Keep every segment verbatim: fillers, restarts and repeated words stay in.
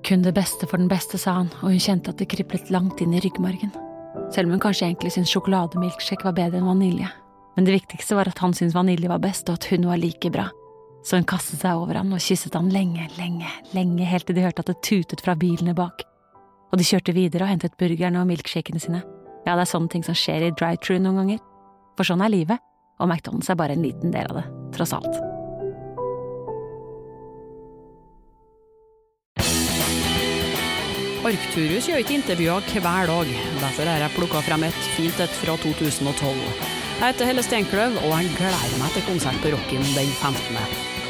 Kun det beste for den beste, sa han, og hun kjente at det kriblet langt inn i ryggmargen. Selv om hun kanskje egentlig syntes sjokolademilkshake var bedre enn vanilje. Men det viktigste var at han syntes vanilje var best, og at hun var like bra. Så hun kastet seg over han og kysset han lenge, lenge, lenge, helt til de hørte at det tutet fra bilene bak. Og de kjørte videre og hentet burgerne og milkshakene sine. Ja, det er sånne ting som skjer i drive-thru noen ganger. For sånn er livet, og McDonald's er bare en liten del av det, tross alt. Arcturus gjør ikke intervjuer hver dag, derfor har jeg plukket frem et fint et fra to tusen og tolv. Jeg heter Helle Steinkløv, og jeg gleder meg til konsert på Rocken den femtende.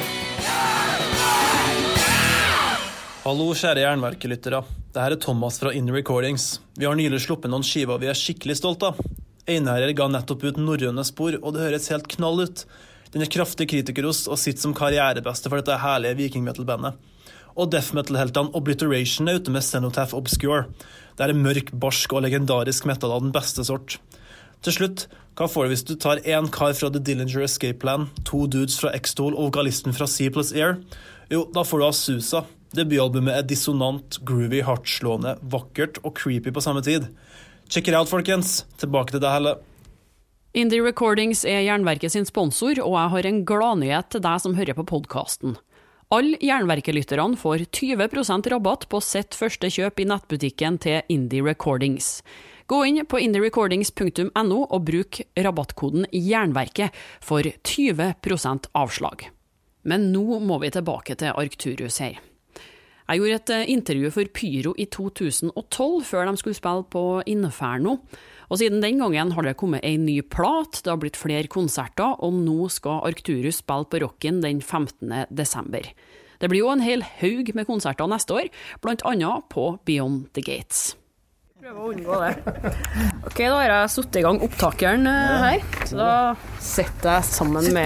Hallo, kjære jernverkelyttere. Dette er Thomas fra Indie Recordings. Vi har nylig sluppet noen skiver vi er skikkelig stolt av. Einherjer ga nettopp ut norrøne spor, og det høres helt knall ut. Den er kraftig kritikerost og sitter som karrierebeste for dette herlige vikingmetal-bandet. Og death metal-heltene Obliteration er ute med Cenotaph Obscure. Det er mørk, barsk og legendarisk metal av den beste sort. Til slutt, hva får du hvis du tar en kar fra The Dillinger Escape Plan, to dudes fra X-Tool og vokalisten fra C plus Air? Jo, da får du Azusa. Debutalbumet er dissonant, groovy, hardtslående, vakkert og creepy på samme tid. Check it out, folkens. Tilbake til deg, Helle. Indie Recordings er Jernverket sin sponsor, og jeg har en gladnyhet til deg som hører på podcasten. Alle Jernverkelytterne får tjue prosent rabatt på sitt første kjøp i nettbutikken til Indie Recordings. Gå inn på indie recordings punktum no og bruk rabattkoden Jernverket for tjue prosent avslag. Men nå må vi tilbake til Arcturus her. Jeg gjorde et intervju for Pyro i to tusen og tolv før de skulle spille på Inferno. Og siden den gangen har det kommet en ny plat, det har blitt flere konserter, og nå skal Arcturus spille på Rocken den femtende desember. Det blir jo en hel haug med konserter neste år, blant annet på Beyond the Gates. Prøv å unngå det. Ok, da har jeg satt i gang opptakeren her, så da setter jeg sammen med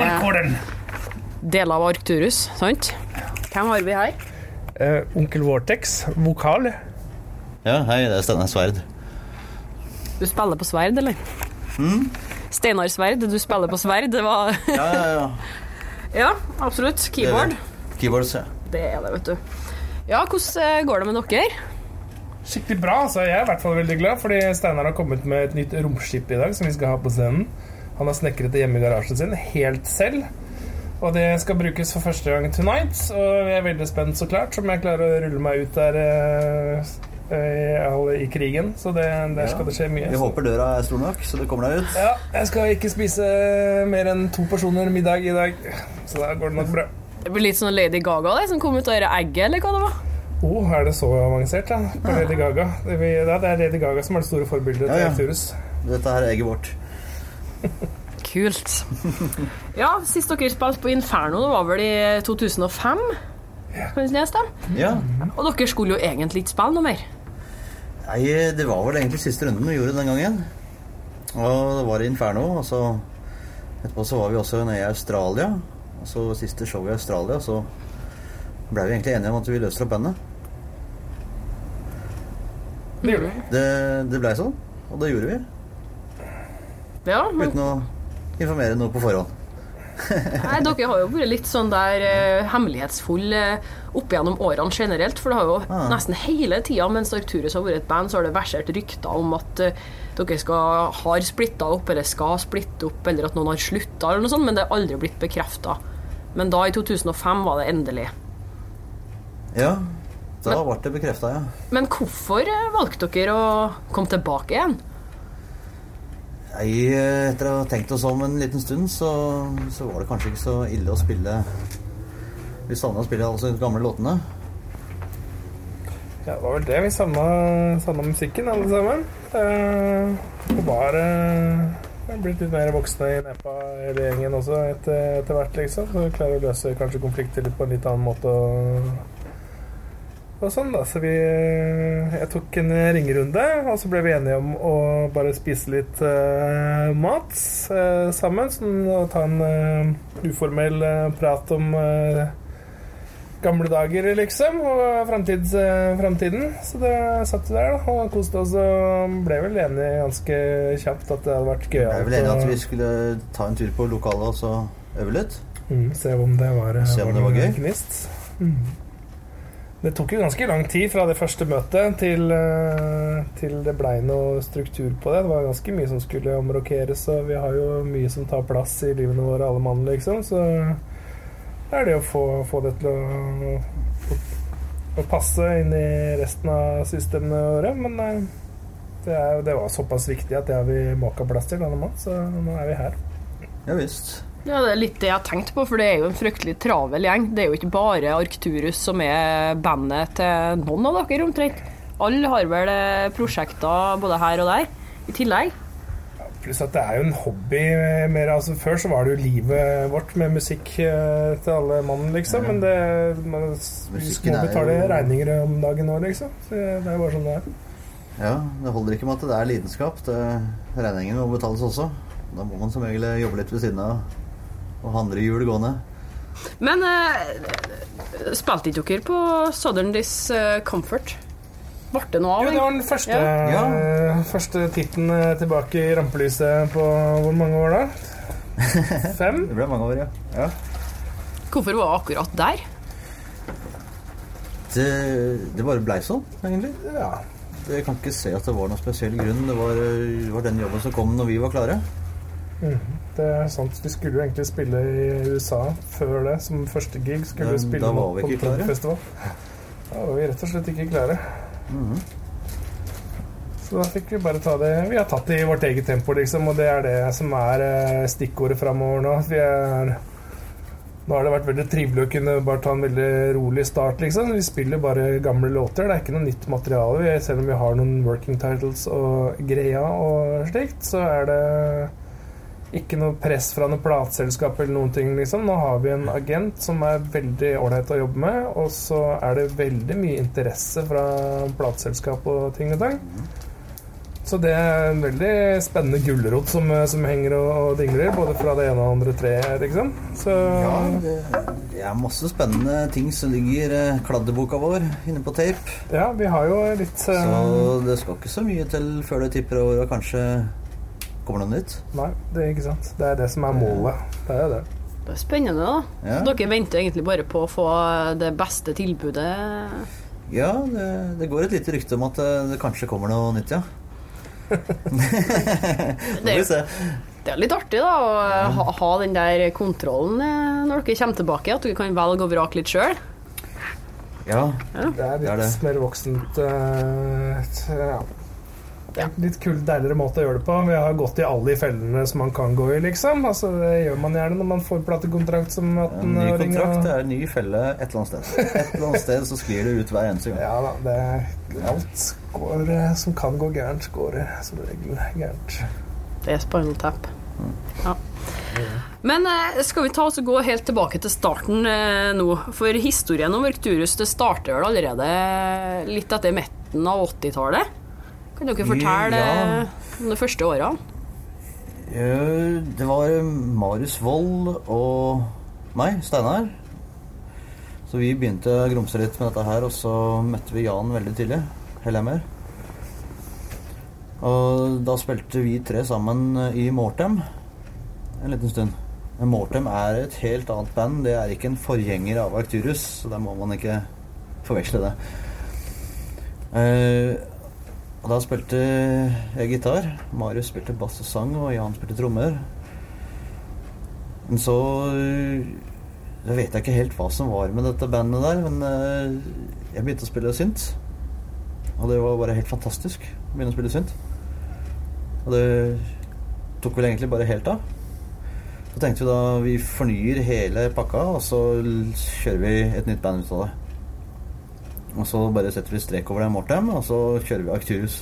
deler av Arcturus, sant? Hvem har vi her? Uh, Onkel Vortex, vokal. Ja, hei, det er Steinar Sverd. Du spiller på sverd, eller? Mm? Steinar Sverd, du spiller på sverd, det var... ja, ja, ja. Ja, absolutt. Keyboard. Det Keyboards, ja. Det er det, vet du. Ja, hvordan går det med dere? Skikkelig bra, så jeg er i hvert fall veldig glad, fordi Steinar har kommet med et nytt romskip i dag, som vi skal ha på scenen. Han har snekret det hjemme i garasjen sin, helt selv. Og det skal brukes for første gang tonight, og jeg er veldig spent så klart, som jeg klarer å rulle meg ut der uh, uh, i krigen, så det, der ja. Skal det skje mye. Vi håper døra er stor nok, så det kommer deg ut. Ja, jeg skal ikke spise mer enn to porsjoner middag i dag, så da går det nok bra. Det blir litt sånn Lady Gaga, det, som kom ut av det egget, eller hva det var? Åh, oh, er det så avansert, ja, på Lady Gaga? Det er Lady Gaga som er det store forbildet til Arcturus. Ja, ja. Dette her er egget vårt. Kult. Ja, sist dere spilte på Inferno, det var vel i to tusen og fem? Kan du lese det? Ja. Og dere skulle jo egentlig ikke spille noe mer? Nei, det var vel egentlig siste runden vi gjorde den gangen. Og det var i Inferno, og så etterpå så var vi også nede i Australia. Og så siste show i Australia, så ble vi egentlig enige om at vi løste opp bandet. Det gjorde vi. Det, det ble sånn, og det gjorde vi. Ja, men... Uten å informere noe på forhånd. Nei, dere har jo vært litt sånn der uh, hemmelighetsfull uh, opp gjennom årene generelt, for det har jo ah. nesten hele tiden mens Arcturus har vært et band, så har det versert rykter om at uh, dere skal, har splittet opp, eller skal splitte opp, eller at noen har sluttet, eller noe sånt, men det har aldri blitt bekreftet. Men da i to tusen og fem var det endelig. Ja, da men, ble det bekreftet, ja. Men hvorfor valgte dere å komme tilbake igjen? Nei, etter å ha tenkt oss om en liten stund, så, så var det kanskje ikke så ille å spille. Vi savnet å spille alle de gamle låtene. Ja, det var vel det. Vi savnet, savnet musikken, alle sammen. Det var uh, blitt litt mer voksne i nepa hele gjengen også etter, etter hvert, liksom. Så vi klarer å løse kanskje konflikter litt på en litt annen måte og... Og sånn da, så vi, jeg tok en ringerunde, og så ble vi enige om å bare spise litt uh, mat uh, sammen, sånn, og ta en uh, uformell uh, prat om uh, gamle dager, liksom, og fremtids, uh, fremtiden. Så det satt vi der da, og koste oss, og ble vel enige ganske kjapt at det hadde vært gøy. Jeg ble vel enige at vi skulle ta en tur på lokalet og så øve litt. Mm, se om det var, se om det var, var gøy. Gnist. Mm. Det tok jo ganske lang tid fra det første møtet til, til det ble noe struktur på det. Det var ganske mye som skulle omrokeres, og vi har jo mye som tar plass i livene våre, alle mann, liksom. Så det er det å få, få det til å, å, å passe inn i resten av systemene våre. Men det, er, det var såpass viktig at det har vi måka plass til, alle mann, så nå er vi her. Ja, visst. Ja, det er litt det jeg har tenkt på, for det er jo en fryktelig travel gjeng. Det er jo ikke bare Arcturus som er bandet til noen av dere omtrent. Alle har vel prosjekter både her og der, i tillegg. Ja, pluss at det er jo en hobby mer, altså før så var det jo livet vårt med musikk til alle mann, liksom, men det, man må betale jo regninger om dagen nå, liksom. Så det er bare sånn det er. Ja, det holder ikke med at det er lidenskap. Det, regningen må betales også. Da må man som regel jobbe litt ved siden av og handle i hjul gående. Men eh, spilte ikke dere på Southern This uh, Comfort? Var det noe av? Jo, det var den første, ja. uh, første titten tilbake i rampelyset på hvor mange år da? Fem? Det ble mange år, ja. ja. Hvorfor var det akkurat der? Det, det bare ble sånn, egentlig. Ja. Jeg kan ikke se at det var noen spesiell grunn. Det var, det var den jobben som kom når vi var klare. Mm, det er sant. Vi skulle jo egentlig spille i U S A før det, som første gig. Skulle vi spille da var vi ikke klare. Festival. Da var vi rett og slett ikke klare. Mm-hmm. Så da fikk vi bare ta det. Vi har tatt det i vårt eget tempo, liksom, og det er det som er stikkordet fremover nå. Vi er, nå har det vært veldig trivelig å kunne bare ta en veldig rolig start, liksom. Vi spiller bare gamle låter. Det er ikke noe nytt materiale. Selv om vi har noen working titles og greia og slikt, så er det ikke noe press fra noe plateselskap eller noen ting, liksom. Nå har vi en agent som er veldig ålreit å jobbe med, og så er det veldig mye interesse fra plateselskap og ting og tang. Så det er en veldig spennende gullerot som, som henger og, og dingler, både fra det ene og andre treet, liksom. Så ja, det, det er masse spennende ting som ligger i kladdeboka vår inne på tape. Ja, vi har jo litt uh... Så det skal ikke så mye til før det tipper over og kanskje kommer noe nytt? Nei, det er ikke sant. Det er det som er målet. Det er det. Det er spennende da. Ja. Så dere venter egentlig bare på å få det beste tilbudet? Ja, det, det går et lite rykte om at det, det kanskje kommer noe nytt, ja. det, er, det er litt artig da å ha, ha den der kontrollen når dere kommer tilbake, at dere kan velge og vrake litt selv. Ja, ja. Det er litt det er det. Mer voksent uh, ja. Ja. Litt kul, deiligere måte å gjøre det på. Vi har gått i alle de fellene som man kan gå i, liksom. Altså, det gjør man gjerne når man får platekontrakt som atten-åring. Ja, ny kontrakt er en ny felle et eller annet sted. Et eller annet sted så sklir det ut hver eneste gang. Ja da, det er alt går, som kan gå gærent, går som regel gærent. Det er Spinal Tap. Mm. Ja. Men skal vi ta oss og gå helt tilbake til starten eh, nå? For historien om Arcturus, det starter vel allerede litt etter midten av åttitallet? Kan dere fortelle ja. om de første årene? Ja, det var Marius Vold og meg, Steinar. Så vi begynte å grumse litt med dette her, og så møtte vi Jan veldig tidlig, Hellemmer. Og da spilte vi tre sammen i Mortem en liten stund. Men Mortem er et helt annet band. Det er ikke en forgjenger av Arcturus, så der må man ikke forveksle det. Eh... Og da spilte jeg gitar, Marius spilte bass og sang, og Jan spilte trommer. Men så jeg vet jeg ikke helt hva som var med dette bandet der, men jeg begynte å spille synt. Og det var bare helt fantastisk å begynne å spille synt. Og det tok vel egentlig bare helt av. Så tenkte vi da vi fornyer hele pakka, og så kjører vi et nytt band ut av det. Og så bare setter vi strek over det Mortem, og så kjører vi Arcturus.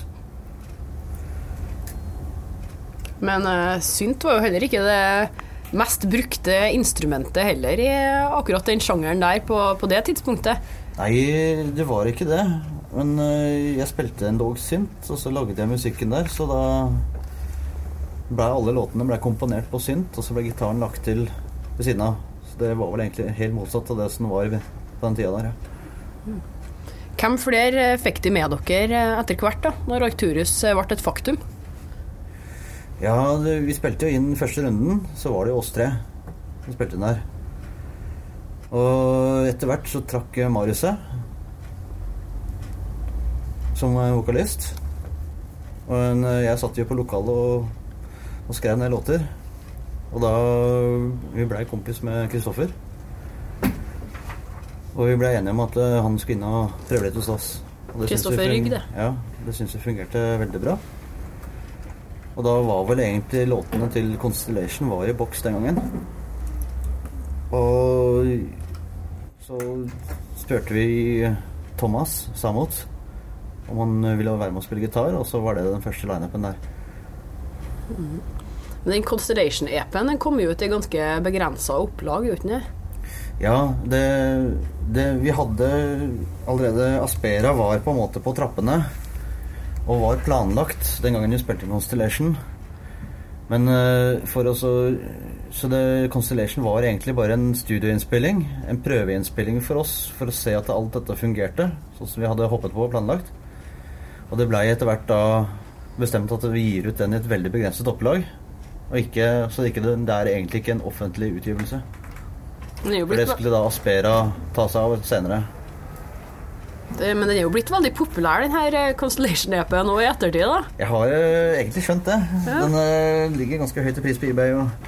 Men uh, synt var jo heller ikke det mest brukte instrumentet heller i akkurat den sjangeren der på, på det tidspunktet. Nei, det var ikke det. Men uh, jeg spilte en dog synt, og så laget jeg musikken der, så da ble alle låtene ble komponert på synt, og så ble gitaren lagt til ved siden av. Så det var vel egentlig helt motsatt av det som var på den tida der, ja. Mm. Hvem flere fikk de med dere etter hvert da, når Arcturus ble et faktum? Ja, det, vi spilte jo inn første runden, så var det jo oss tre som spilte den der. Og etter hvert så trakk Marius seg, som vokalist. Og en, jeg satt jo på lokalet og, og skrev ned låter. Og da vi ble kompis med Kristoffer. Og vi ble enige om at han skulle inn og prøve litt hos oss. Kristoffer Rygg, det. Ja, det synes jeg fungerte veldig bra. Og da var vel egentlig låtene til Constellation var i boks den gangen. Og så spurte vi Thomas Samot om han ville være med å spille gitar, og så var det den første line-upen der. Mm. Men den Constellation-E P-en, den kom jo ut i ganske begrenset opplag, uten det? Ja, det, det vi hadde allerede, Aspera var på en måte på trappene, og var planlagt den gangen vi spilte Constellation. Men uh, for oss å, så det, Constellation var egentlig bare en studioinnspilling, en prøveinnspilling for oss, for å se at alt dette fungerte, sånn som vi hadde hoppet på og planlagt. Og det ble etter hvert da bestemt at vi gir ut den i et veldig begrenset opplag, og ikke, så det, ikke, det er egentlig ikke en offentlig utgivelse. Det for det skulle da Aspera ta seg av senere. Det, men den er jo blitt veldig populær, den her Constellation-E P-en nå i ettertid, da. Jeg har uh, egentlig skjønt det. Ja. Den uh, ligger ganske høyt i pris på eBay. Og...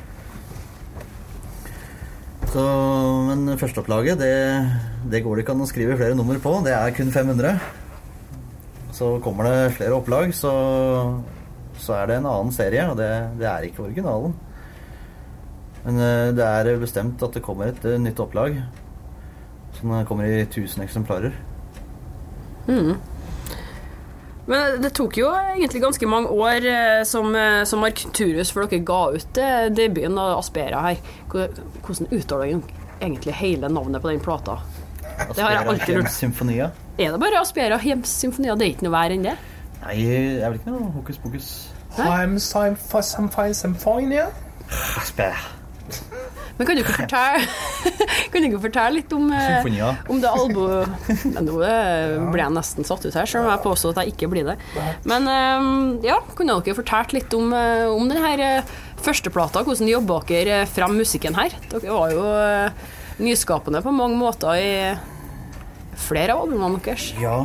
Så, men førsteopplaget, det, det går det ikke an å skrive flere nummer på. Det er kun fem hundre. Så kommer det flere opplag, så, så er det en annen serie, og det, det er ikke originalen. Men uh, det er bestemt at det kommer et uh, nytt opplag, som kommer i tusen eksemplarer. Mm. Men det tok jo egentlig ganske mange år eh, som, som Arcturus for dere ga ut eh, debuten av Aspera her. Hvordan uttaler dere egentlig hele navnet på den plata? Aspera det har jeg alltid lurt. Symfonia. Er det bare Aspera Hems Symfonia? Det er ikke noe vær enn det? Nei, jeg vet ikke noe hokus pokus. Hems Symfonia? Aspera. Men kan du ikke fortelle Kan du ikke fortelle litt om Symfonia. Om det albumet? Nå ble jeg nesten satt ut her, selv om jeg påstår at jeg ikke blir det. Men ja, kunne dere fortalt litt om, om den her første plata, hvordan jobbet dere frem musikken her? Dere var jo nyskapende på mange måter i flere av albumene deres. Ja.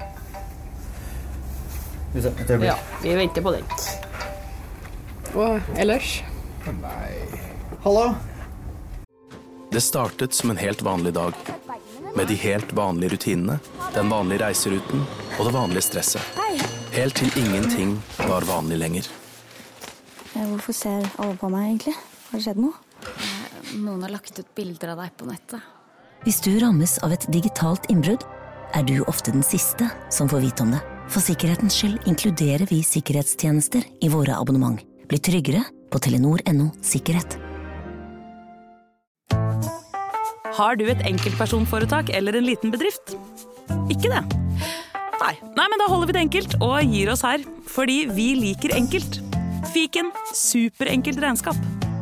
Ja, vi venter på den. Og ellers? Nei. Hallo. Det startet som en helt vanlig dag, med de helt vanlige rutinene, den vanlige reiseruten og det vanlige stresset. Helt til ingenting var vanlig lenger. Hvorfor ser alle på meg egentlig? Har det skjedd noe? Noen har lagt ut bilder av deg på nettet. Hvis du rammes av et digitalt innbrudd, er du ofte den siste som får vite om det. For sikkerhetens skyld inkluderer vi sikkerhetstjenester i våre abonnement. Bli tryggere på telenor punktum no sikkerhet. Har du et enkeltpersonforetak eller en liten bedrift? Ikke det? Nei. Nei, men da holder vi det enkelt og gir oss her, fordi vi liker enkelt. Fiken, superenkelt regnskap.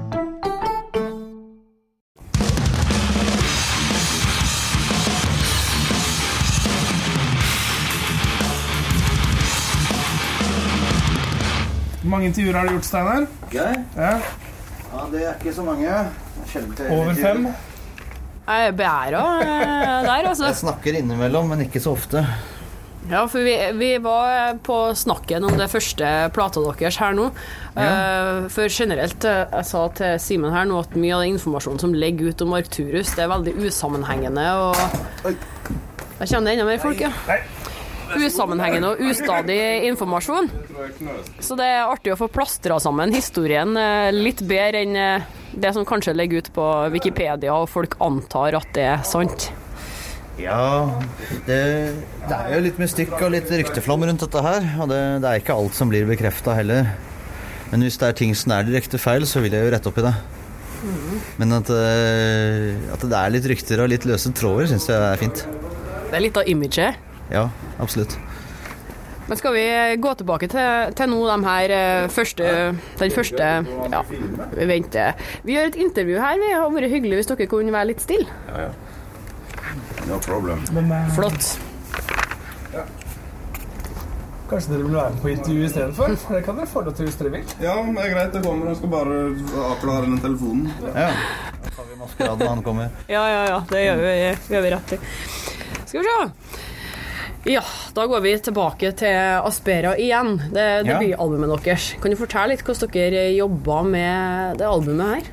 Hvor mange intervjuer har du gjort, Steinar? Jeg? Ja. Ja, det er ikke så mange. Over fem? Jeg bærer der, altså. Jeg snakker innimellom, men ikke så ofte. Ja, for vi, vi var på snakken om det første plata deres her nå. Ja. For generelt, jeg sa til Simen her nå at mye av den informasjonen som legger ut om Arcturus, det er veldig usammenhengende, og der kommer det enda mer folk, ja. Usammenhengende og ustadig informasjon. Så det er artig å få plastret sammen historien litt bedre enn det som kanskje legger ut på Wikipedia, og folk antar at det er sant. Ja, det, det er jo litt mystikk og litt rykteflom rundt dette her, og det, det er ikke alt som blir bekreftet heller. Men hvis det er ting som er direkte feil, så vil jeg jo rette opp i det. Mm. Men at, at det er litt rykter og litt løse tråder, synes jeg er fint. Det er litt av imaget. Ja, absolutt. Men skal vi gå tilbake til, til nå de her første, den første, ja, vi venter. Vi gjør et intervju her, vi har vært hyggelig hvis dere kunne være litt stille. Ja, ja. No problem. Men, uh, Flott. Ja. Kanskje dere vil være med på intervju i stedet for? Det kan dere få lov til hvis dere vil. Ja, det er greit, det kommer. Jeg skal bare avklare den telefonen. Ja, da tar vi maskerad når han kommer. Ja, ja, ja, det gjør vi, gjør vi rett til. Skal vi se. Ja, da går vi tilbake til Aspera igjen. Det er Ja. debutalbumet deres. Kan du fortelle litt hvordan dere jobber med det albumet her?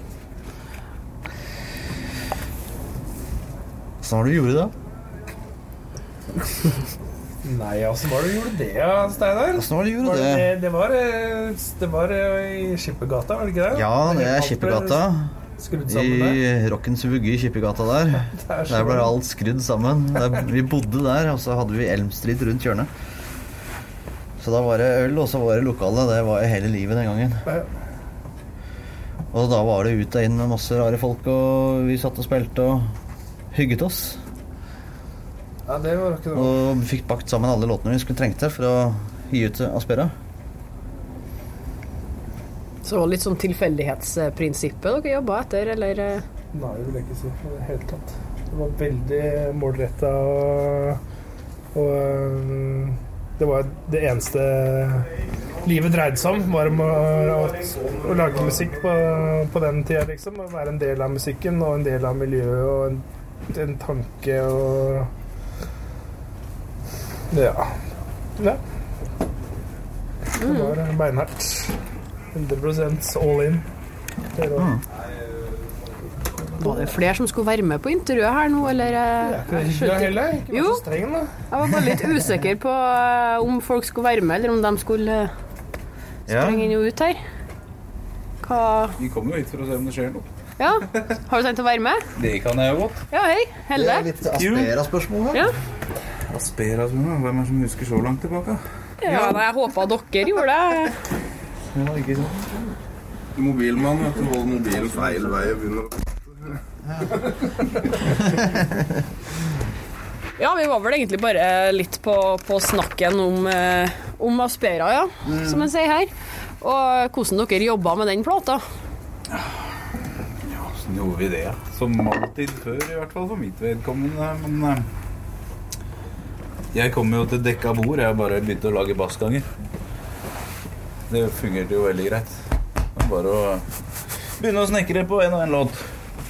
Så hva var det du gjorde da? Nei, altså, hva var det du gjorde det, ja, Steinar? Hvordan var det du gjorde Var det? det? Det var, eh, det var eh, i Skippergata, var det ikke det? Ja, det er Skippergata. Skrudd sammen der. I Rockens Vugge i Skippergata der. er så Der ble bra. alt skrudd sammen. Der, vi bodde der, og så hadde vi Elm Street rundt hjørnet. Så da var det øl, og så var det lokale. Det var jo hele livet den gangen. Ja. Og da var det ut og inn med masse rare folk, og vi satt og spilte og hygget oss. Ja, det var ikke noe. Og vi fikk bakt sammen alle låtene vi skulle trengte for å gi ut Aspera. Så litt sånn tilfeldighetsprinsippet dere jobba etter, eller? Nei, det vil jeg ikke si i det hele tatt. Det var veldig målrettet, og, og um, det var det eneste livet dreide seg om, var om å, å, å lage musikk på, på den tida, liksom. Å være en del av musikken, og en del av miljøet, og en, en tanke, og ja. Ja. Det var beinhardt. hundre prosent all in. Det Mm. Var det flere som skulle være med på intervjuet her nå, eller? Ja, ikke det heller. Ikke vær Jo, så streng, da. jeg var bare litt usikker på eh, om folk skulle være med, eller om de skulle eh, Ja. sprenge inn og ut her. Hva? Vi kommer jo hit for å se om det skjer noe. Ja, har du tenkt å være med? Det kan jeg jo godt. Ja, hei, Helle. Det er litt Aspera-spørsmål her. Ja. Aspera, hvem er det som husker så langt tilbake? Ja, nei, jeg håper dere gjorde det. Ja, ikke sant. Mobilmann, vet du, holder mobilen feil vei og begynner å... Ja, vi var vel egentlig bare litt på, på snakken om, eh, om Aspera, ja, Mm. som jeg sier her. Og hvordan dere jobbet med den plata. Ja, sånn gjorde vi det, ja. Som alltid før, i hvert fall for mitt vedkommende. Men eh, jeg kom jo til dekka bord, jeg bare begynte å lage bassganger. Det fungerte jo veldig greit. Det var bare å begynne å snekre på en og en låt.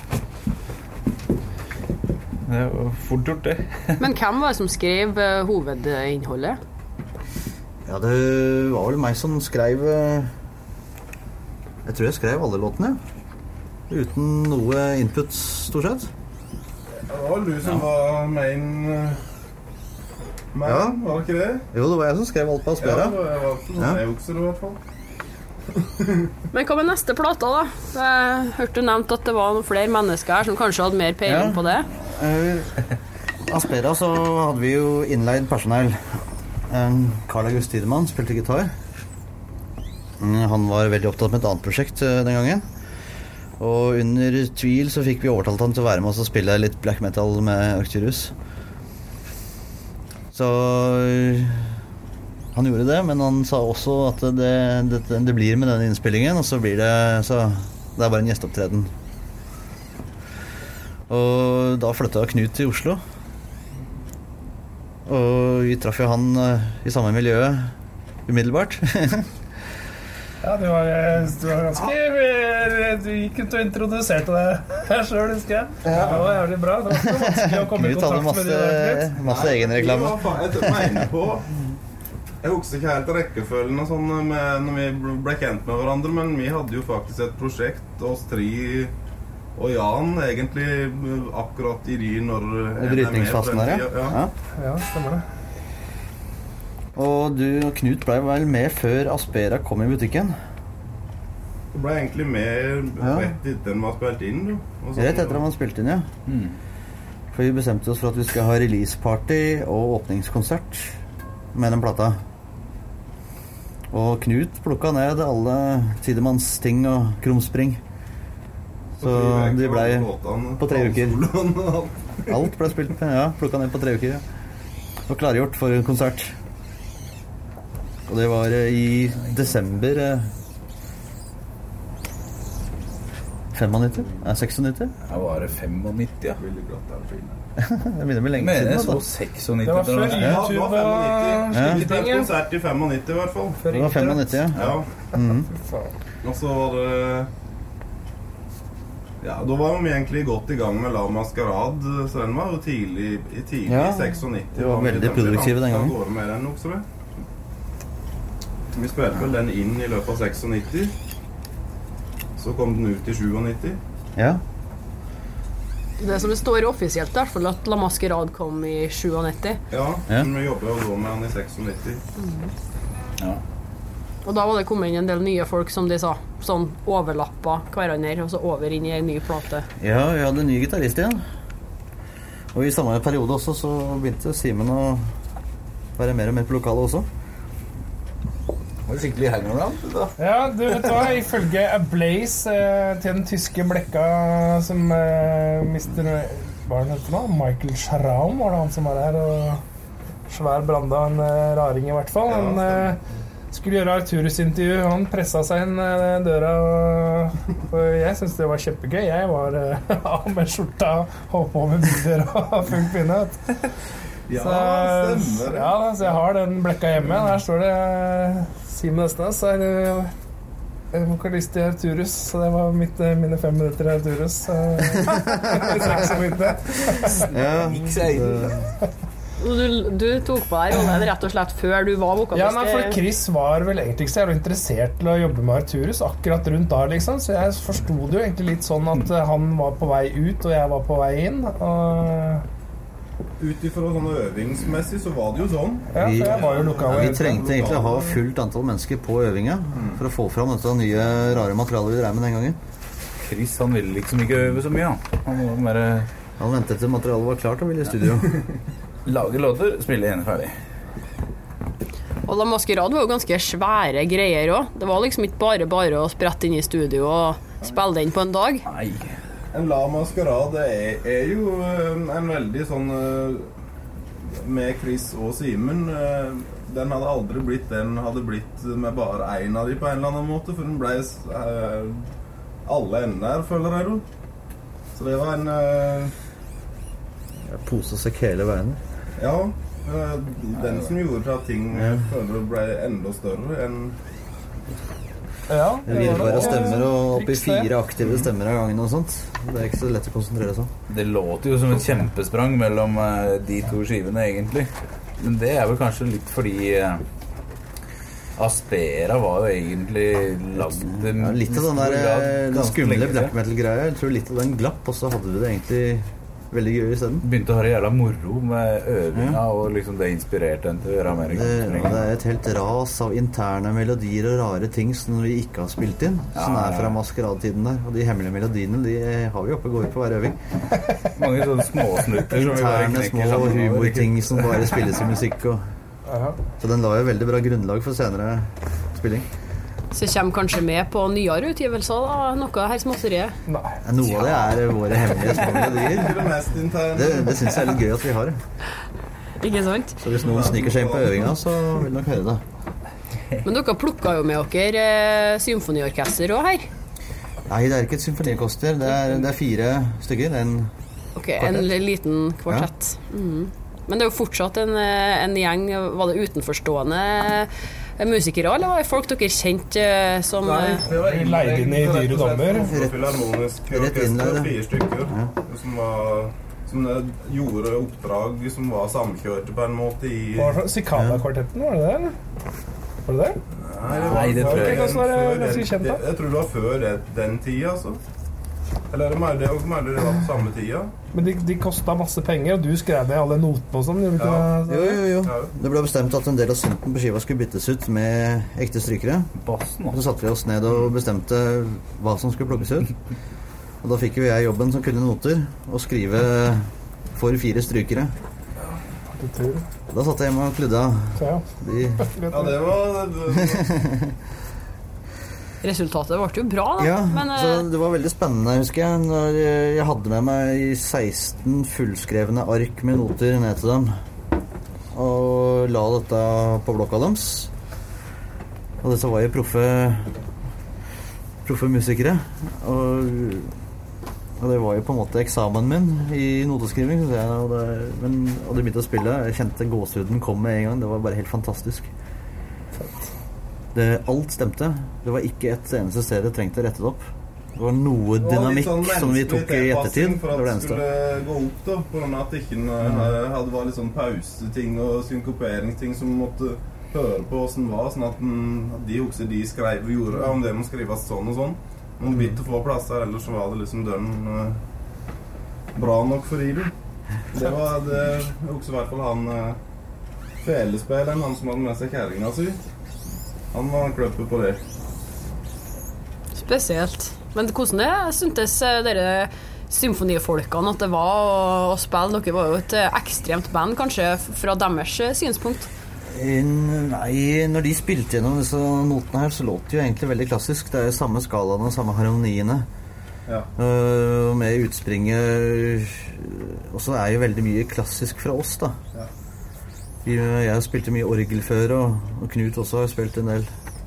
Det var fort gjort, det. Men hvem var det som skrev eh, hovedinnholdet? Ja, det var vel meg som skrev eh, Jeg tror jeg skrev alle låtene, uten noe input, stort sett. Det var du som var main man, Ja. var det ikke det? Jo, det var jeg som skrev alt på Aspera. Ja, det var jeg valgte som Ja. jeg jukser i hvert fall. Men hva med neste plata, da? Jeg hørte du nevnt at det var noen flere mennesker her som kanskje hadde mer peiling Ja. på det. Uh, Aspera så hadde vi jo innleid personell. Um, Carl August Tidemann spilte gitar. Mm, Han var veldig opptatt med et annet prosjekt uh, den gangen. Og under tvil så fikk vi overtalt han til å være med oss og spille litt black metal med Arcturus. Så uh, han gjorde det, men han sa også at det, det, det blir med denne innspillingen, og så blir det så det er bare en gjesteopptreden. Og da flyttet Knut til Oslo. Og vi traff jo han uh, i samme miljøet umiddelbart. Ja, du var, du var ganske Du gikk ut og introduserte deg her selv, husker jeg. Det var jævlig bra. Det var ikke noe vanskelig å komme i Knut hadde kontakt med masse, de der. masse egenreklame. Vi var fa- Jeg mener på Jeg husker ikke helt rekkefølgen og sånn med, når vi ble kjent med hverandre, men vi hadde jo faktisk et prosjekt, oss tre og Jan, egentlig akkurat i de når I brytningsfasen der, ja. ja. Ja, stemmer det. Og du og Knut ble vel med før Aspera kom i butikken? Det ble egentlig med Ja. rett etter den var spilt inn. Du. Og sånn. Rett etter at man spilte inn, ja. For vi bestemte oss for at vi skal ha releaseparty og åpningskonsert med den plata. Og Knut plukka ned alle Tidemanns ting og krumspring. Så de ble på tre uker. Alt ble spilt, ja, plukka ned på tre uker, ja. Og klargjort for en konsert. Og det var eh, i desember eh, femognitti? Nei, seksognitti? Ja, var det femognitti, ja. Veldig glatt der å finne. Det begynner med lenge Men siden. jeg så altså. seksognitti. Det var før Ja. YouTube og Vi slike spilte ting. konsert i femognitti i hvert fall. Det var femognitti, ja. Ja. Mhm. Og så var det Ja, da var vi egentlig godt i gang med La Masquerade, så den var jo tidlig, tidlig ja, sekstiniseks. Det var veldig produktive den gangen. Da går det med den også, det. Vi spilte vel den inn i løpet av nittiseks. Så kom den ut i nittisju. Ja. Det som det står offisielt, i hvert fall at La Masquerade kom i nittisju. Ja, ja. Men vi jobber jo da med den i nittiseks. Mm. Ja. Og da var det kommet inn en del nye folk, som de sa, sånn overlappa hverandre, og så over inn i en ny plate. Ja, vi hadde en ny gitarist igjen. Og i samme periode også, så begynte Simen å være mer og mer på lokalet også. Det var skikkelig hangaround, da. Ja, du vet hva, ifølge Ablaze eh, til den tyske blekka som eh, mister hva han heter nå? Michael Schraum var det han som var her, og svær branda, en eh, raring i hvert fall. Han eh, skulle gjøre Arturus-intervju, han presset seg inn eh, døra, og, og jeg synes det var kjempegøy. Jeg var eh, med skjorta, hoppet over bilder og full pinne. Ja, så, stemmer. Ja, så jeg har den blekka hjemme. Der står det Simen Østnes, så er det vokalist i Arturus, så det var mitt, mine fem minutter i Arturus. Ja, ikke så Du, du tok på deg rollen rett og slett før du var vokalist. Ja, nei, for Chris var vel egentlig ikke så interessert til å jobbe med Arturus akkurat rundt da, liksom. Så jeg forstod det jo egentlig litt sånn at han var på vei ut, og jeg var på vei inn. Og utifra sånn øvingsmessig så var det jo sånn. Ja, for jeg var jo lokal. Vi trengte egentlig å ha fullt antall mennesker på øvinga for å få fram dette nye rare materialet vi drev med den gangen. Chris, han ville liksom ikke øve så mye, han. Han, var mer... han ventet til materialet var klart og ville i studio. Lage låter, spille ene ferdig. Og La Masquerade var jo ganske svære greier også. Det var liksom ikke bare bare å sprette inn i studio og spille den på en dag. Nei. En La Masquerade er, er jo en veldig sånn med Chris og Simen. Den hadde aldri blitt den hadde blitt med bare en av de på en eller annen måte, for den ble alle ender, føler jeg jo. Så det var en Jeg poset seg hele veien. Ja, den som gjorde til at ting ja. føler ble enda større enn ja, det virkelige stemmer og opp i fire aktive stemmer av gangen og sånt. Det er ikke så lett å konsentrere seg. Det låter jo som et kjempesprang mellom uh, de to skivene egentlig. Men det er vel kanskje litt fordi uh, Aspera var jo egentlig lagd ja, litt av den der den skumle black metal-greia. Jeg tror litt av den glapp, og så hadde vi det egentlig veldig gøy i stedet. Begynte å ha det jævla moro med øvinga, ja. Og liksom det inspirerte en til å gjøre mer. Det, det er et helt ras av interne melodier og rare ting som vi ikke har spilt inn, ja, som er fra maskeradetiden der. Og de hemmelige melodiene, de har vi oppe og går på hver øving. Mange sånne småsnutter interne små humorting som bare spilles i musikk. Og, så den la jo veldig bra grunnlag for senere spilling. Så kommer kanskje med på nyere utgivelser da, noe her småtteriet? Nei. Noe av det er våre hemmelige små melodier. Det, det synes jeg er litt gøy at vi har. Ikke sant? Så hvis noen sniker seg inn på øvinga, så vil nok høre det. Men dere plukket jo med dere eh, symfoniorkester også her? Nei, det er ikke et symfoniorkester. Det er, det er fire stykker. En, ok, en liten kvartett. Ja. Mm. Men det er jo fortsatt en, en gjeng, var det utenforstående musikere, eller var det folk dere kjent uh, som Nei, det var leid inn i Dyre Dommer. Filharmonisk orkester, fire stykker, ja. som, var, som gjorde oppdrag som var samkjørte på en måte i... Cicada-kvartetten, var det det, eller? Var det det? Nei, det var, Nei, det tror jeg. Den, før den, jeg, jeg tror det var før den, den tida, altså. Eller det var det var på samme tida. Men de, de kostet masse penger, og du skrev ned alle notene og sånn. Ja. Jo, jo, jo. Det ble bestemt at en del av synten på skiva skulle byttes ut med ekte strykere. Bassen, så satte vi oss ned og bestemte hva som skulle plukkes ut. Og da fikk jo jeg jobben som kunne noter, og skrive for fire strykere. Da satt jeg hjemme og kludda. Ja, de... ja det var... Det... Resultatet ble jo bra da. Ja, men, så det var veldig spennende, husker jeg, når jeg hadde med meg seksten fullskrevne ark med noter ned til dem, og la dette på blokka deres. Og disse var jo proffe, proffe musikere, og, og det var jo på en måte eksamen min i noteskriving, synes jeg, og det, men, og det begynte å spille, jeg kjente gåsehuden kom med en gang, det var bare helt fantastisk. Det, alt stemte. Det var ikke et eneste sted det trengte rettet opp. Det var noe dynamikk sånn som vi tok i ettertid. For at det skulle gå opp da, på grunn av at det ikke mm. hadde var litt sånn pauseting og synkoperingsting som måtte høre på hvordan det var, sånn at, den, at de også de skrev og gjorde, om det må skrives sånn og sånn. Man bytte få plasser, ellers så var det liksom døren uh, bra nok for Ido. Det var det, også i hvert fall han uh, felespilleren, han som hadde med seg kæringa si. Han var en kløppe på det. Spesielt. Men hvordan det syntes dere symfonifolkene at det var å spille? Dere var jo et ekstremt band, kanskje, fra deres synspunkt. Nei, når de spilte gjennom disse notene her, så låt det jo egentlig veldig klassisk. Det er jo samme skalaene og samme harmoniene. Ja. Uh, med utspringet. Og så er jo veldig mye klassisk fra oss, da. Ja. Jeg har spilt mye orgel før, og, og Knut også har spilt en del.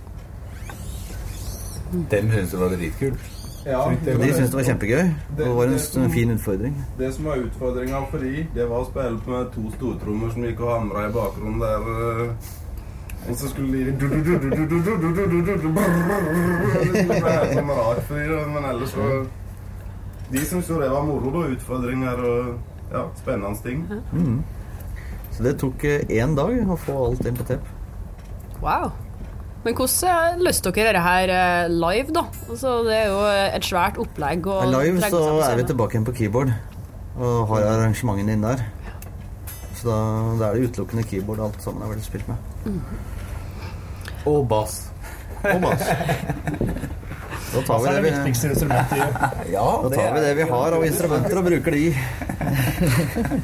Dem synes det var dritkult. Ja, de syntes det var kjempegøy. Det, det var en, det som, en fin utfordring. Det som var utfordringen for de, det var å spille med to stortrommer som gikk og hamret i bakgrunnen der. Og så skulle de... Det ble helt sånn rart for de, men ellers var... De syntes jo det var moro da, utfordringer og ja, spennende ting. Mm. Så det tok en dag å få alt inn på tepp. Wow! Men hvordan løste dere dette her live, da? Altså, det er jo et svært opplegg. Og live så er vi tilbake igjen på keyboard og har arrangementene inn der. Så da, da er det utelukkende keyboard og alt sammen har vært spilt med. Mm. Og bass. Og bass. Da tar vi det, vi, viktigste instrumentet. Ja, da tar vi det vi har av instrumenter og bruker de.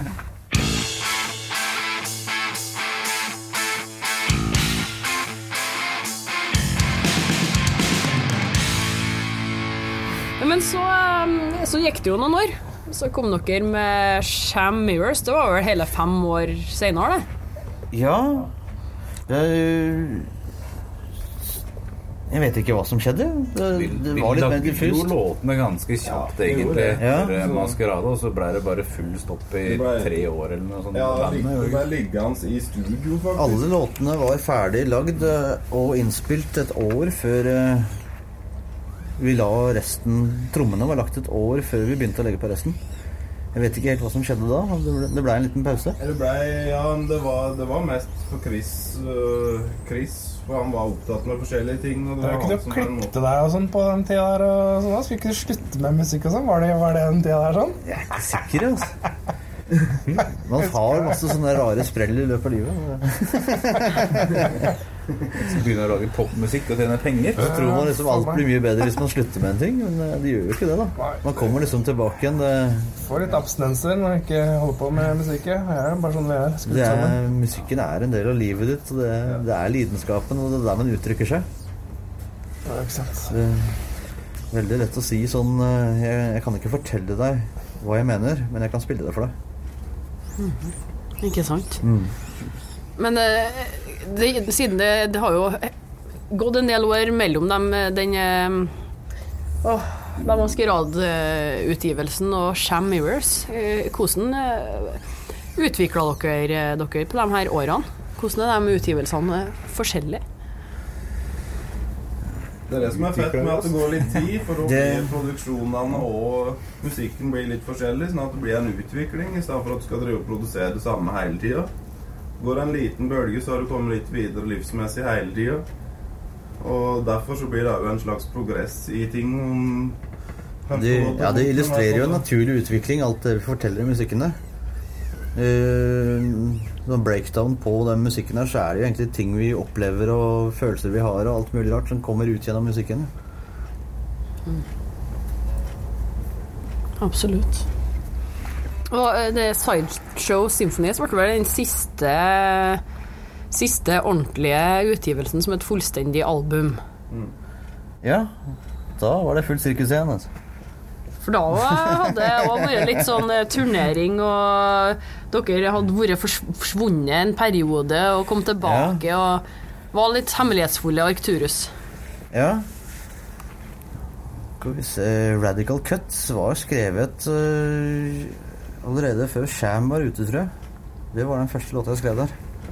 Men så, så gikk det jo noen år. Så kom dere med Sham Mirrors. Det var vel hele fem år senere, det? Ja. Jeg, jeg vet ikke hva som skjedde. Det, det var litt mer diffust. Vi lagde jo låtene ganske kjapt, ja, egentlig, ja. For Maskerade, og så ble det bare full stopp i ble, tre år eller noe sånt. Ja, det ble liggende i studio, faktisk. Alle låtene var ferdig lagd og innspilt et år før... Vi la resten, trommene var lagt et år før vi begynte å legge på resten. Jeg vet ikke helt hva som skjedde da. Det ble, det ble en liten pause. Det ble, ja, det var, det var mest for Chris, uh, Chris, for han var opptatt med forskjellige ting. Og det det var ikke du klippte deg og sånn på den tida der og sånn, skulle ikke du slutte med musikk og sånn? Var det, var det den tida der sånn? Jeg er ikke sikker, altså. Man har masse sånne rare sprell i løpet av livet. Så begynner å lage popmusikk og tjene penger. Så tror man liksom alt blir mye bedre hvis man slutter med en ting, men de gjør jo ikke det, da. Man kommer liksom tilbake igjen. Det... Får litt abstinenser når man ikke holder på med musikk. Det er bare sånn vi er. Det er musikken er en del av livet ditt, og det, det er lidenskapen, og det er der man uttrykker seg. Ja, ikke sant. Det er veldig lett å si sånn, jeg, jeg kan ikke fortelle deg hva jeg mener, men jeg kan spille det for deg. Mm-hmm. Ikke sant. Mm. Men det, siden det, det har jo gått en del år mellom dem, den åh, den Maskerade-utgivelsen og Sham Mirrors. Hvordan utviklet dere dere på de her årene? Hvordan er de utgivelsene forskjellige? Det er det som er fett med at det går litt tid, for da blir produksjonene og musikken blir litt forskjellig, sånn at det blir en utvikling, i stedet for at du skal drive og produsere det samme hele tiden. Går en liten bølge, så har du kommet litt videre livsmessig hele tiden. Og derfor så blir det jo en slags progress i ting. Det, ja, det illustrerer jo en naturlig utvikling, alt det vi forteller i musikken der. Uh, sånn breakdown på den musikken her, så er det jo egentlig ting vi opplever og følelser vi har og alt mulig rart som kommer ut gjennom musikken. Mm. Absolutt. Og det Sideshow Symphonies var vel den siste siste ordentlige utgivelsen som et fullstendig album. Mm. Ja, da var det fullt sirkus igjen, altså. For da hadde det vært litt sånn turnering, og dere hadde vært forsvunnet en periode og kom tilbake, ja. Og var litt hemmelighetsfulle Arcturus. Ja. Skal vi se, Radical Cuts var skrevet uh, allerede før Sham var ute, tror jeg. Det var den første låta jeg skrev der.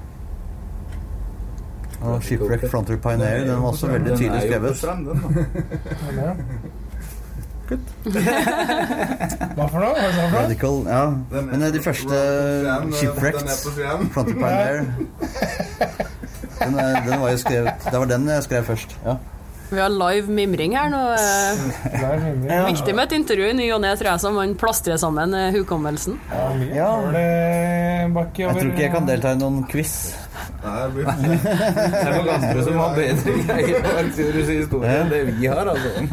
Og Shipwreck Frontier Pioneer, den var også veldig tydelig skrevet. kutt. Hva for noe? Hva for noe? Radical, ja. Men de første Shipwrecked, Frontier Pioneer, den, den var jo skrevet, det var den jeg skrev først, ja. Vi har live mimring her nå. Ja. Viktig med et intervju i ny og ned, tror jeg, som man plastrer sammen hukommelsen. Ja, ja. Det bakke over. Jeg tror ikke jeg kan delta i noen quiz. Nei, det blir det er noen andre som har bedre greier på Arcturus historie enn det vi har, altså.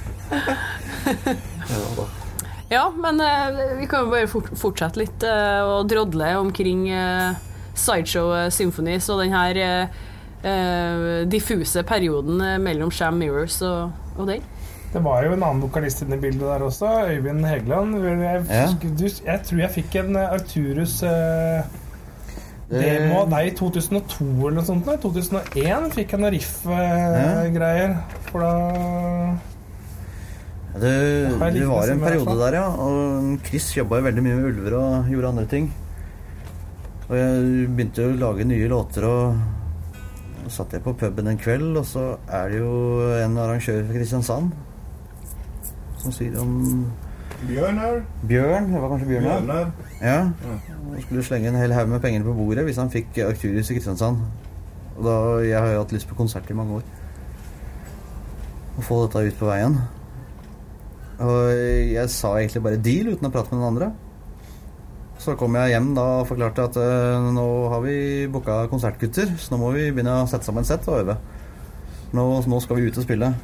Ja, men uh, vi kan jo bare fort fortsette litt uh, og drodle omkring uh, Sideshow Symphonies og den her uh, uh, diffuse perioden uh, mellom Sham Mirrors og, og den. Det var jo en annen vokalist inne i bildet der også, Øyvind Hegeland. Jeg, ja. du, jeg tror jeg fikk en Arcturus uh, demo av deg i to tusen og to eller noe sånt. I to tusen og en fikk jeg noen riff-greier, uh, for da... Det, det var en periode der, ja, og Chris jobbet jo veldig mye med ulver og gjorde andre ting. Og jeg begynte å lage nye låter, og, og satt jeg på puben en kveld, og så er det jo en arrangør fra Kristiansand som sier om... Bjørn her. Bjørn, det var kanskje Bjørn her. Bjørn her. Ja, han skulle slenge en hel haug med penger på bordet hvis han fikk Arcturus i Kristiansand. Og da, jeg har jo hatt lyst på konsert i mange år. Å få dette ut på veien. Og jeg sa egentlig bare deal uten å prate med noen andre. Så kom jeg hjem da og forklarte at uh, nå har vi booket konsertgutter, så nå må vi begynne å sette sammen sett og øve. Nå, nå skal vi ut og spille.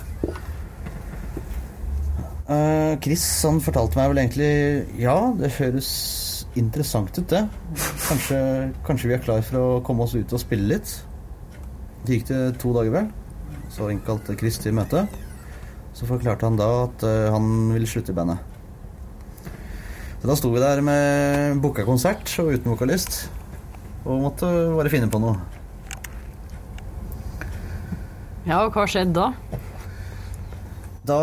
Uh, Chris han fortalte meg vel egentlig, ja, det høres interessant ut det. Kanskje, kanskje vi er klar for å komme oss ut og spille litt. Det gikk det to dager vel. Så innkalte Chris til møte. Så forklarte han da at uh, han ville slutte i bandet. Så da sto vi der med boka-konsert og uten vokalist, og måtte bare finne på noe. Ja, og hva skjedde da? Da...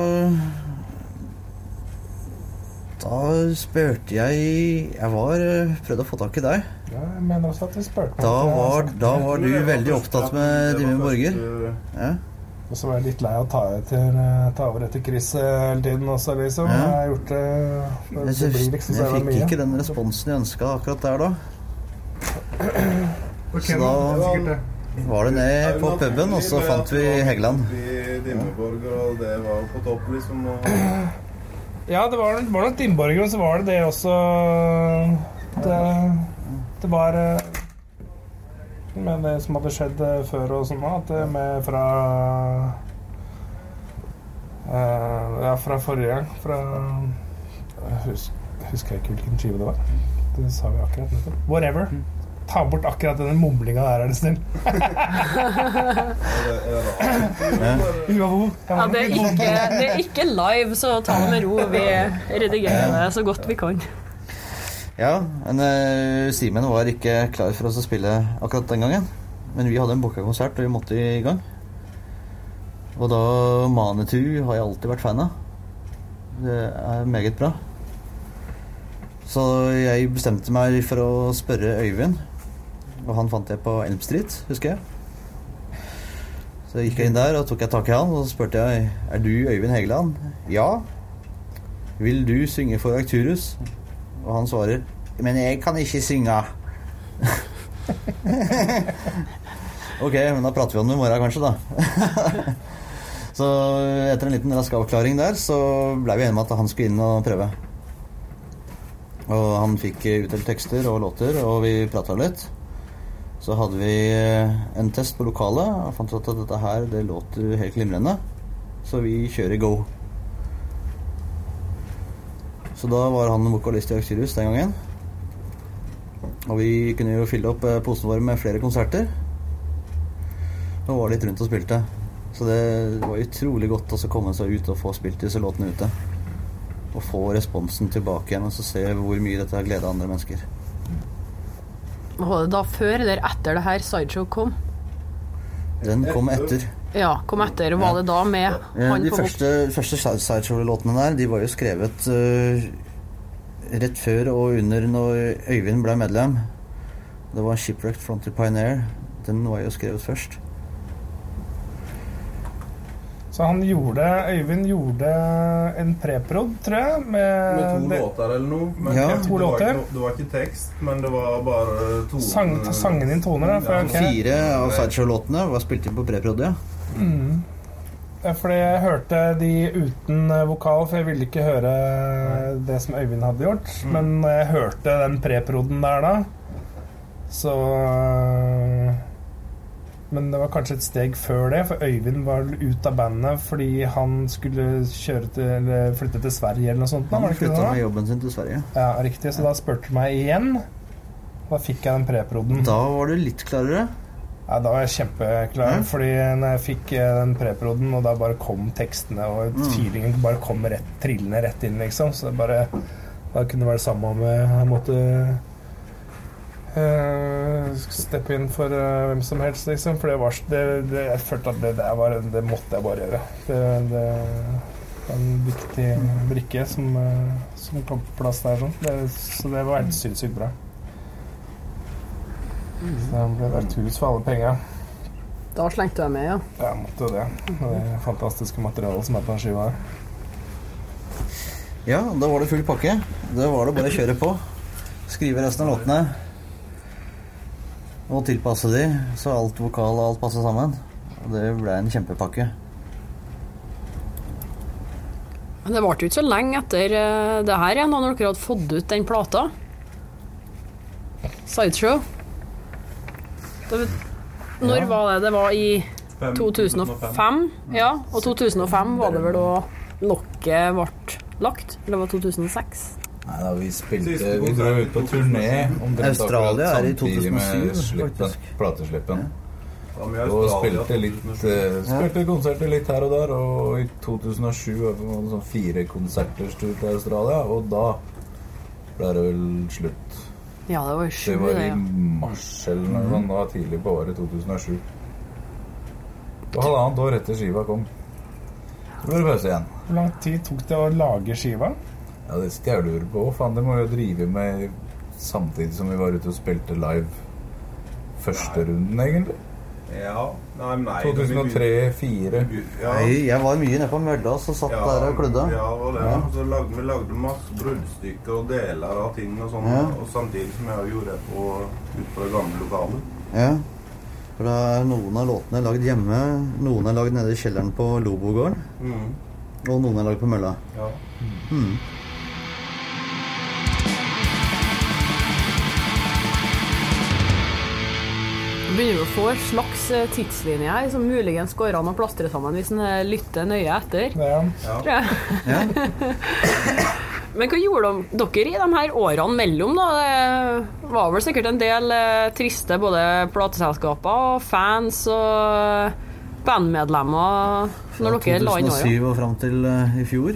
Da spurte jeg... Jeg var prøvde å få tak i deg. Ja, jeg mener også at jeg spurte. Da var, da var du veldig opptatt med Dimmy Borger. Ja. Og så var jeg litt lei å ta, etter, ta over etter Chris hele tiden også, liksom. Ja. Jeg har gjort det... det, jeg, det blir liksom så jeg fikk mye. ikke den responsen jeg ønsket akkurat der da. Okay, så da var det ned på puben, og så fant vi Hegeland. Dimmeborger, og det var på topp, liksom. Og... Ja, det var, var nok Dimmeborger, og så var det det også... Det, det var... Men det som hadde skjedd før og sånn, at det med fra uh, ja, fra forrige gang fra husk, husker jeg ikke hvilken skive det var. Det sa vi akkurat nettopp. Whatever. Ta bort akkurat denne mumlinga der, er det snill. Ja, det er ikke, det er ikke live, så ta det med ro. Vi redigerer det så godt vi kan. Ja, men uh, Simen var ikke klar for oss å spille akkurat den gangen. Men vi hadde en boka-konsert, og vi måtte i gang. Og da Manitou har jeg alltid vært fan av. Det er meget bra. Så jeg bestemte meg for å spørre Øyvind. Og han fant jeg på Elm Street, husker jeg. Så gikk jeg inn der og tok jeg tak i han, og så spurte jeg, er du Øyvind Hegeland? Ja. Vil du synge for Arcturus? Og han svarer, men jeg kan ikke synge. Ok, men da prater vi om det i morgen kanskje da. Så etter en liten rask avklaring der, så ble vi enige med at han skulle inn og prøve. Og han fikk utdelt tekster og låter, og vi pratet litt. Så hadde vi en test på lokalet, og fant ut at dette her, det låter helt glimrende. Så vi kjører go. Så da var han vokalist i Arcturus den gangen. Og vi kunne jo fylle opp posen våre med flere konserter. Og var litt rundt og spilte. Så det var utrolig godt å komme seg ut og få spilt disse låtene ute. Og få responsen tilbake igjen, og så se hvor mye dette har gledet andre mennesker. Var det da før eller etter det her Sideshow kom? Den kom etter. Ja, kom etter. Var det da med ja, han de på første, første Sideshow-låtene der, de var jo skrevet uh, rett før og under når Øyvind ble medlem. Det var Shipwrecked Frontier Pioneer. Den var jo skrevet først. Så han gjorde, Øyvind gjorde en preprod, tror jeg, med, med to det, låter eller noe. Men ja, det, to var låter. ikke, det var ikke tekst, men det var bare toner. Sang, sangen inn toner, da. For, ja, okay. Fire av sideshow-låtene var spilt inn på preprod, ja. Mm. Fordi jeg hørte de uten vokal, for jeg ville ikke høre det som Øyvind hadde gjort. Mm. Men når jeg hørte den preproden der da, så... Men det var kanskje et steg før det, for Øyvind var ut av bandet fordi han skulle kjøre til, eller flytte til Sverige eller noe sånt. Han var det flyttet med jobben sin til Sverige. Ja, riktig. Så da spurte du meg igjen. Da fikk jeg den preproden. Da var du litt klarere? Ja, da var jeg kjempeklar, mm. fordi når jeg fikk den preproden, og da bare kom tekstene, og mm. feelingen bare kom rett, trillende rett inn, liksom. Så det bare, da kunne det være det samme om jeg måtte... Uh, steppe inn for uh, hvem som helst liksom, for det var, det, det, jeg følte at det, det, var, det måtte jeg bare gjøre. Det, det var en viktig brikke som, uh, som kom på plass der sånn. Det, så det var helt sinnssykt bra. Mm. Så det ble vært hus for alle penger. Da slengte du deg med, ja? Ja, jeg måtte det. Det fantastiske materialet som er på den skiva her. Ja, da var det full pakke. Da var det bare å kjøre på. Skrive resten av låtene. Og tilpasse de, så alt vokal og alt passet sammen. Og det ble en kjempepakke. Men det var jo ikke så lenge etter det her igjen, når dere hadde fått ut den plata. Sideshow. Det, når ja. var det? Det var i to tusen og fem. Ja, og to tusen og fem var det vel da lokket ble lagt. Eller var det to tusen og seks? Nei da, vi spilte, vi dro ut på turné Australia er i to tusen og syv slippen, plateslippen ja. Og spilte litt spilte konserter litt her og der, og i to tusen og sju var det sånn fire konserter til Australia, og da ble det vel slutt. Ja, det var jo sju det var i ja. mars eller noe sånt, det var tidlig på året to tusen og sju, og halvannet år etter skiva kom så ble det pause igjen. Hvor lang tid tok det å lage skiva? Ja, det skal jeg lure på. Fan, det må vi jo drive med samtidig som vi var ute og spilte live første runden, egentlig. Ja, nei, nei. to tusen og tre til to tusen og fire Ja. Nei, jeg var mye nede på Møllas og satt ja, der og kludde. Ja, det var det. Ja. Så lagde, vi lagde masse bruddstykker og deler av ting og sånn, ja. Og samtidig som jeg gjorde det på, ut på det gamle lokalet. Ja, for da er noen av låtene lagd hjemme, noen er lagd nede i kjelleren på Lobogården, mm. og noen er lagd på Mølla. Ja. Mm. Begynner vi å få en slags tidslinje her som muligens går an å plastre sammen hvis en lytter nøye etter. Ja. Ja. Ja. Men hva gjorde dere i de her årene mellom da? Det var vel sikkert en del triste både plateselskaper, fans og bandmedlemmer når dere la inn året. to tusen og syv og frem til uh, i fjor.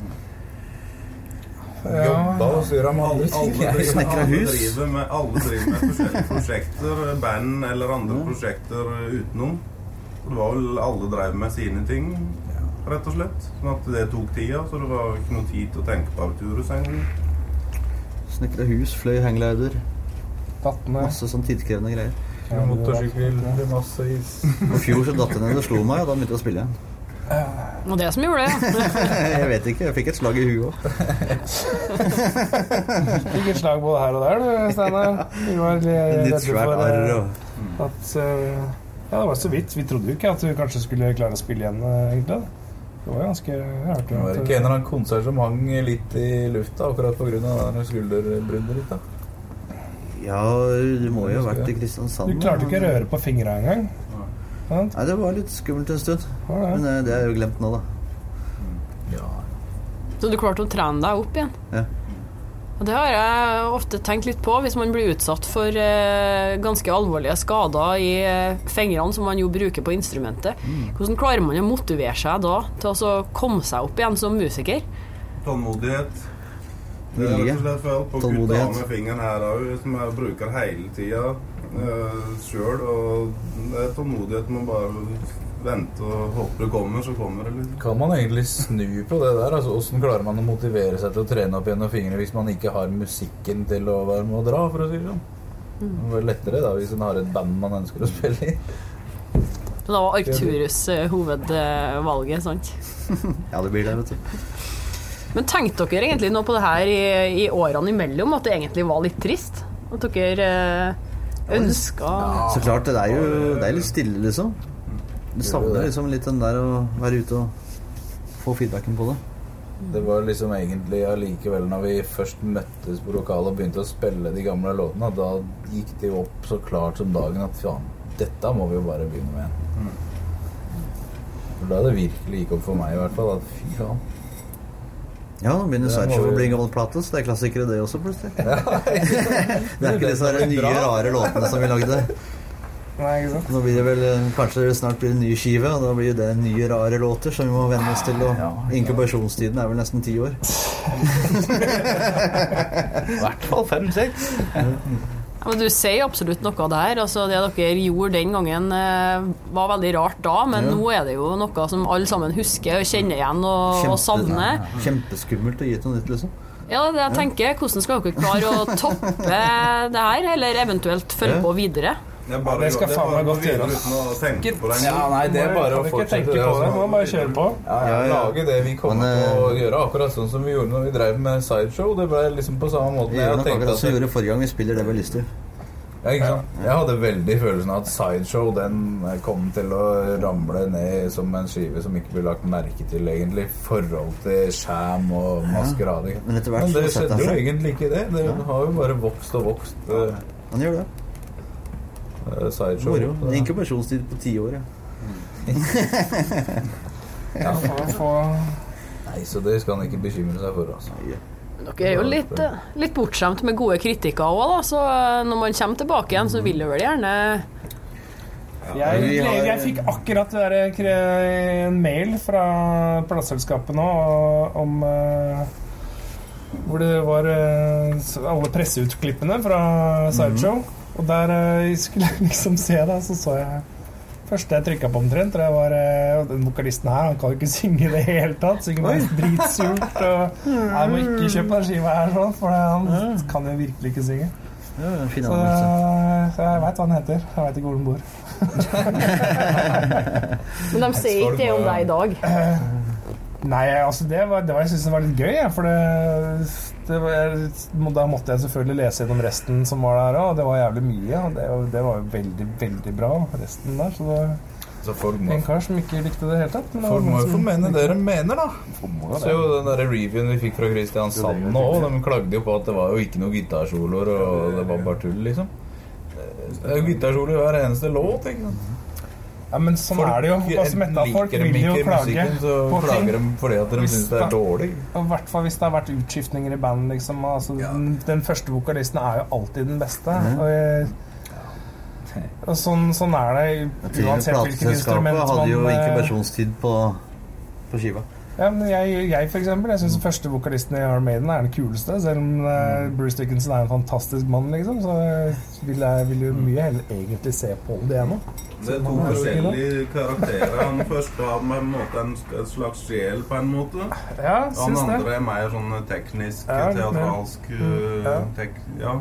Ja. Jobba og styrer med alle ting. Alle, alle, alle, driver med, alle driver med forskjellige prosjekter, band eller andre mm. prosjekter utenom. Det var vel alle drev med sine ting, rett og slett. Sånn at det tok tida, så det var ikke noe tid til å tenke på Arturus en gang. Snekra hus, fløy hangleider. Dattene. Masse sånn tidskrevende greier. Ja, motorsykkel, masse is. På fjor så datt den ned og slo meg, og da begynte jeg å spille igjen. Og det som gjorde det, ja. Jeg vet ikke, jeg fikk et slag i huet også. Fikk et slag både her og der, du, Steinar. Vi var redde for at ja, det var så vidt. Vi trodde jo ikke at du kanskje skulle klare å spille igjen, egentlig. Det var ganske... Jeg hørte det var ikke en eller annen konsert som hang litt i lufta, akkurat på grunn av denne skulderbrunnet litt, da. Ja, du må jo ha vært i Kristiansand. Du klarte ikke å røre på fingrene en gang. Nei, det var litt skummelt en stund. Ja, ja. Men det er jo glemt nå, da. Ja. Så du klarte å trene deg opp igjen? Ja. Og det har jeg ofte tenkt litt på, hvis man blir utsatt for eh, ganske alvorlige skader i eh, fingrene som man jo bruker på instrumentet. Mm. Hvordan klarer man å motivere seg da til å komme seg opp igjen som musiker? Tålmodighet. Det er rett og slett for på gutta med fingeren her også, som jeg bruker hele tiden uh, selv, og det er tålmodighet, man bare vente og håpe det kommer, så kommer det litt. Kan man egentlig snu på det der? Altså, hvordan klarer man å motivere seg til å trene opp gjennom fingrene hvis man ikke har musikken til å være med å dra, for å si det sånn? Det er lettere da, hvis man har et band man ønsker å spille i. Så da var Arcturus hovedvalget, sant? Ja, det blir det, vet du. Men tenkte dere egentlig nå på det her i, i årene imellom, at det egentlig var litt trist? At dere ønsket... Ja, så klart, det er jo det er litt stille, liksom. Du savner liksom litt den der å være ute og få feedbacken på det. Det var liksom egentlig allikevel når vi først møttes på lokalet og begynte å spille de gamle låtene, da gikk det jo opp så klart som dagen at faen, dette må vi jo bare begynne med igjen. For da det virkelig gikk opp for meg i hvert fall, at fy faen. Ja, nå begynner Sideshow å bli en gammel plate, så det er klassikere det også plutselig. Ja, det er ikke disse nye rare låtene som vi lagde. Nei, ikke sant? Nå blir det vel, kanskje snart blir det en ny skive, og da blir det nye rare låter som vi må venne oss til, og ja, ja. Inkubasjonstiden er vel nesten ti år. I hvert fall fem, seks. Ja, men du sier absolutt noe av det her, altså det dere gjorde den gangen eh, var veldig rart da, men ja. Nå er det jo noe som alle sammen husker og kjenner igjen og, Kjempe, og savner. Kjempeskummelt å gi til noe nytt, liksom. Ja, det jeg tenker, hvordan skal dere klare å toppe det her, eller eventuelt følge på videre? Ja, bare, det skal faen meg godt gjøre uten å tenke på det. Ja, nei, det er bare å fortsette det. På det. Må bare kjøre på. Ja, ja, ja. Lage det vi kommer på å gjøre, akkurat sånn som vi gjorde når vi drev med Sideshow. Det ble liksom på samme måte. Vi gjør nok akkurat som vi gjorde forrige gang vi spiller det vi har lyst til. Ja, ikke sant? Jeg hadde veldig følelsen av at Sideshow, den kom til å ramle ned som en skive som ikke ble lagt merke til egentlig, forhold til skjerm og maskerade. Men, Men det skjedde jo egentlig ikke det. Det har jo bare vokst og vokst. Han gjør det. Sideshow. En inkubasjonstid på ti år, ja. Ja, nei, så det skal han ikke bekymre seg for, altså. Dere er jo litt, litt bortskjemt med gode kritikker også, da, så når man kommer tilbake igjen, så vil du vel gjerne... Jeg, jeg, jeg fikk akkurat der, en mail fra plateselskapet nå om uh, hvor det var uh, alle presseutklippene fra Sideshow. Mm. Og der uh, skulle jeg liksom se da, så så jeg første jeg trykket på omtrent, det var uh, den vokalisten her, han kan jo ikke synge i det hele tatt, synger bare dritsurt, og jeg må ikke kjøpe den skiva her sånn, for han mm. kan jo virkelig ikke synge. Ja, fin så, uh, så jeg vet hva han heter, jeg vet ikke hvor han bor. Men de sier ikke det om deg i dag? Uh, nei, altså det var, det var jeg synes det var litt gøy, ja, for det... Det var, da måtte jeg selvfølgelig lese gjennom resten som var der, og det var jævlig mye, og det, det var jo veldig, veldig bra, resten der, så det så folk må, en kar som ikke likte det helt tatt. Folk må jo få mene det de mener, da. Så jo den der reviewen vi fikk fra Christian Sand nå, de klagde jo på at det var jo ikke noe gitarsoloer, og det var bare tull, liksom. Det er jo gitarsoloer i hver eneste låt, ikke sant? Ja, men sånn folk, er det jo. Altså, metta, folk vil jo klage musikken, så på klager ting. De fordi at de synes det er dårlig. I hvert fall hvis det har vært utskiftninger i band, liksom. Altså, ja. den, den første vokalisten er jo alltid den beste. Mm. Og, jeg, og sånn, sånn er det uansett hvilket instrument man... hadde jo inkubasjonstid på, på skiva. Ja, men jeg, jeg for eksempel, jeg synes den første vokalisten i Iron Maiden er den kuleste, selv om uh, Bruce Dickinson er en fantastisk mann, liksom, så vil jeg vil jo mye heller egentlig se på det nå. Det er to forskjellige karakterer. Han første har med en, måte, en slags sjel på en måte. Ja, synes det. Han andre er mer sånn teknisk, ja, teatralsk, ja. Tek, ja.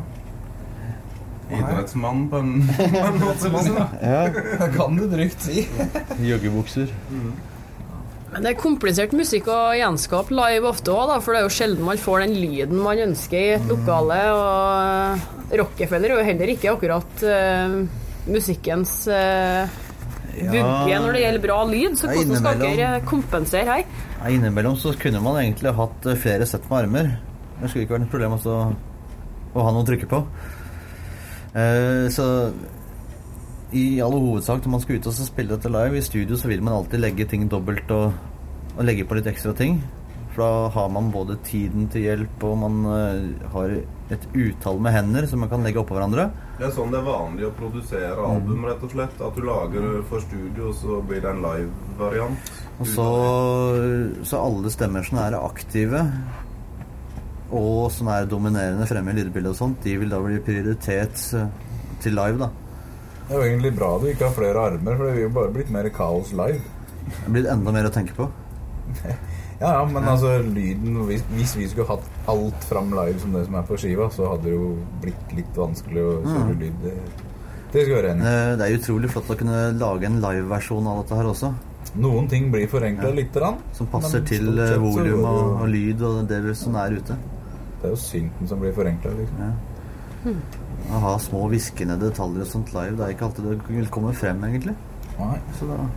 Idrettsmann på en, på en måte. Ja, det kan du drygt si. Joggebukser. Mm. Men det er komplisert musikk å gjenskape live ofte også, da, for det er jo sjelden man får den lyden man ønsker i et lokale, og Rockefeller er jo heller ikke akkurat uh, musikkens uh, vugge ja. Når det gjelder bra lyd, så hvordan skal dere kompensere her? Ja, innimellom så kunne man egentlig hatt flere sett med armer. Det skulle ikke vært et problem å, å ha noe å trykke på. Uh, så i alle hovedsak når man skal ut og spille dette live i studio, så vil man alltid legge ting dobbelt og, og legge på litt ekstra ting, for da har man både tiden til hjelp og man uh, har et utall med hender som man kan legge oppå hverandre. Det er sånn det er vanlig å produsere album, rett og slett, at du lager for studio, så blir det en live-variant. Og så, så alle stemmer som er aktive og som er dominerende fremme i lydbildet og sånt, de vil da bli prioritet til live da. Det er jo egentlig bra du ikke har flere armer, for det vil jo bare blitt mer kaos live. Det blir enda mer å tenke på. ja, ja, men altså lyden, hvis, hvis vi skulle hatt alt fram live som det som er på skiva, så hadde det jo blitt litt vanskelig å kjøre lyd. Det, Det skal være enig. Det er utrolig flott å kunne lage en live-versjon av dette her også. Noen ting blir forenklet ja. litt rann, som passer til volum og, og lyd og det som er ute. Det er jo synten som blir forenklet liksom. Ja. Hmm. Å ha små viskende detaljer og sånt live, det er ikke alltid det vil komme frem egentlig. Nei. Så da...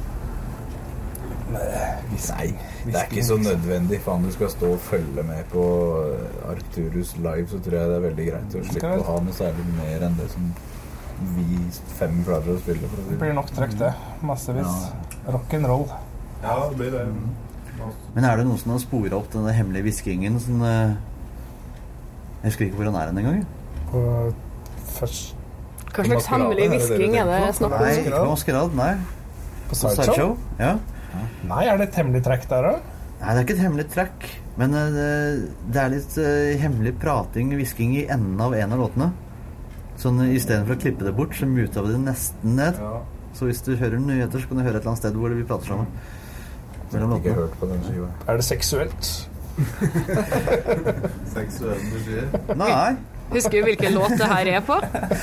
Nei, det er ikke så nødvendig. Faen, du skal stå og følge med på Arcturus live, så tror jeg det er veldig greit å slippe å ha noe særlig mer enn det som vi fem klarer å spille. For å si. Det blir nok trøkt det, massevis. Ja. Rock'n'roll. Ja, det blir det. Men er det noen som har sporet opp denne hemmelige viskingen? Sånn, jeg husker ikke hvor han er en gang. På først... Hva slags hemmelig visking er det snakk om? Nei, ikke på maskerad, nei. På sideshow? Ja. Nei, er det et hemmelig trekk der da? Nei, det er ikke et hemmelig trekk. Men det, det er litt uh, hemmelig prating, visking i enden av en av låtene. Sånn, i stedet for å klippe det bort, så muter vi det nesten ned. Ja. Så hvis du hører nyheter, så kan du høre et eller annet sted hvor vi prater sammen. Jeg har ikke hørt på den skiva. Er det seksuelt? Seksuelt, du sier? Nei. Husker du hvilken låt det her er på?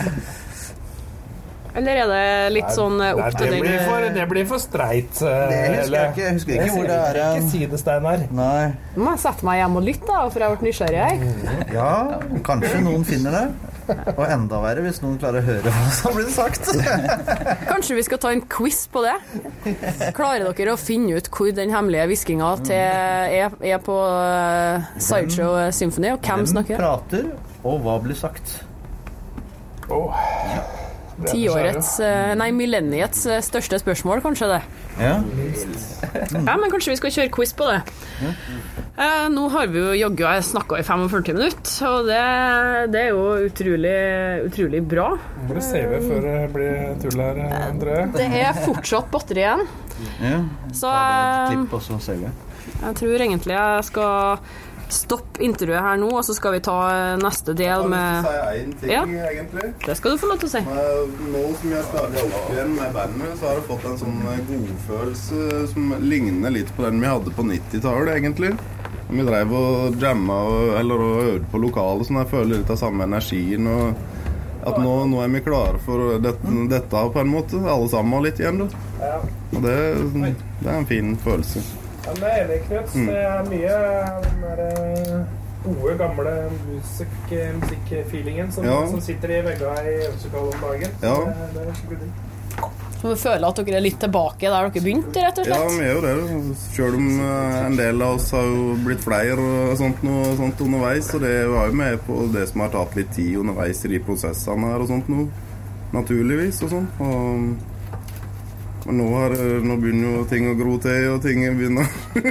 Eller er det litt nei, sånn opp til den? Det, det blir for streit. Det husker jeg ikke. Jeg husker ikke hvor det er. Ikke si det, Steinar. Nei. Nå må jeg sette meg hjem og lytte da, for jeg har vært nysgjerrig her. Ja, kanskje noen finner det. Og enda verre hvis noen klarer å høre hva som blir sagt. Kanskje vi skal ta en quiz på det? Klarer dere å finne ut hvor den hemmelige viskingen til er, er på uh, Sideshow Symphony, og hvem snakker? Hvem prater, og hva blir sagt? Åh... Oh. Tiårets, nei, millenniets største spørsmål, kanskje det. Ja. Ja, men kanskje vi skal kjøre quiz på det. Ja. Eh, nå har vi jo jogget og snakket i femogførti minutter, og det, det er jo utrolig, utrolig bra. Må du save før det blir tull her, André? Det er fortsatt batteri igjen. Ja, så klipp og så save. Jeg tror egentlig jeg skal stoppe intervjuet her nå, og så skal vi ta neste del med... Jeg har lyst til å si en ting, ja. egentlig. Det skal du få lov til å si. Nå som jeg startet opp igjen med bandet, så har jeg fått en sånn godfølelse som ligner litt på den vi hadde på nittitallet, egentlig. Vi drev og jamma eller og øvde på lokalet, så jeg føler litt av samme energien, og at nå, nå er vi klare for dette, dette på en måte. Alle sammen har litt igjen, da. Og det, det er en fin følelse. Ja, det er enig, Knut. Det er mye den der gode, gamle musik, musikk-feelingen som, ja. som sitter i veggene i øvelseslokalen om dagen. Ja. Det, det er skikkelig digg. Så du føler at dere er litt tilbake der dere begynte, rett og slett? Ja, vi er jo det. Selv om en del av oss har jo blitt flere og sånt, noe, sånt underveis, og det var jo med på det som har tatt litt tid underveis i de prosessene her og sånt noe, naturligvis og sånn. Og men nå, har, nå begynner jo ting å gro til, og ting begynner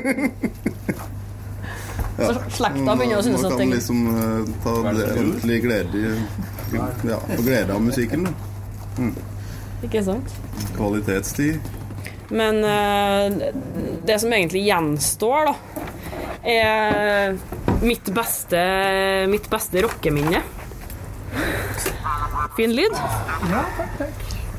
ja. Så slekta begynner å synes at ting... Man kan liksom uh, ta ordentlig glede, ja, og glede av musikken. Mm. Ikke sant? Kvalitetstid. Men uh, det som egentlig gjenstår, da, er mitt beste, mitt beste rockeminne. Fin lyd? Ja, takk, takk.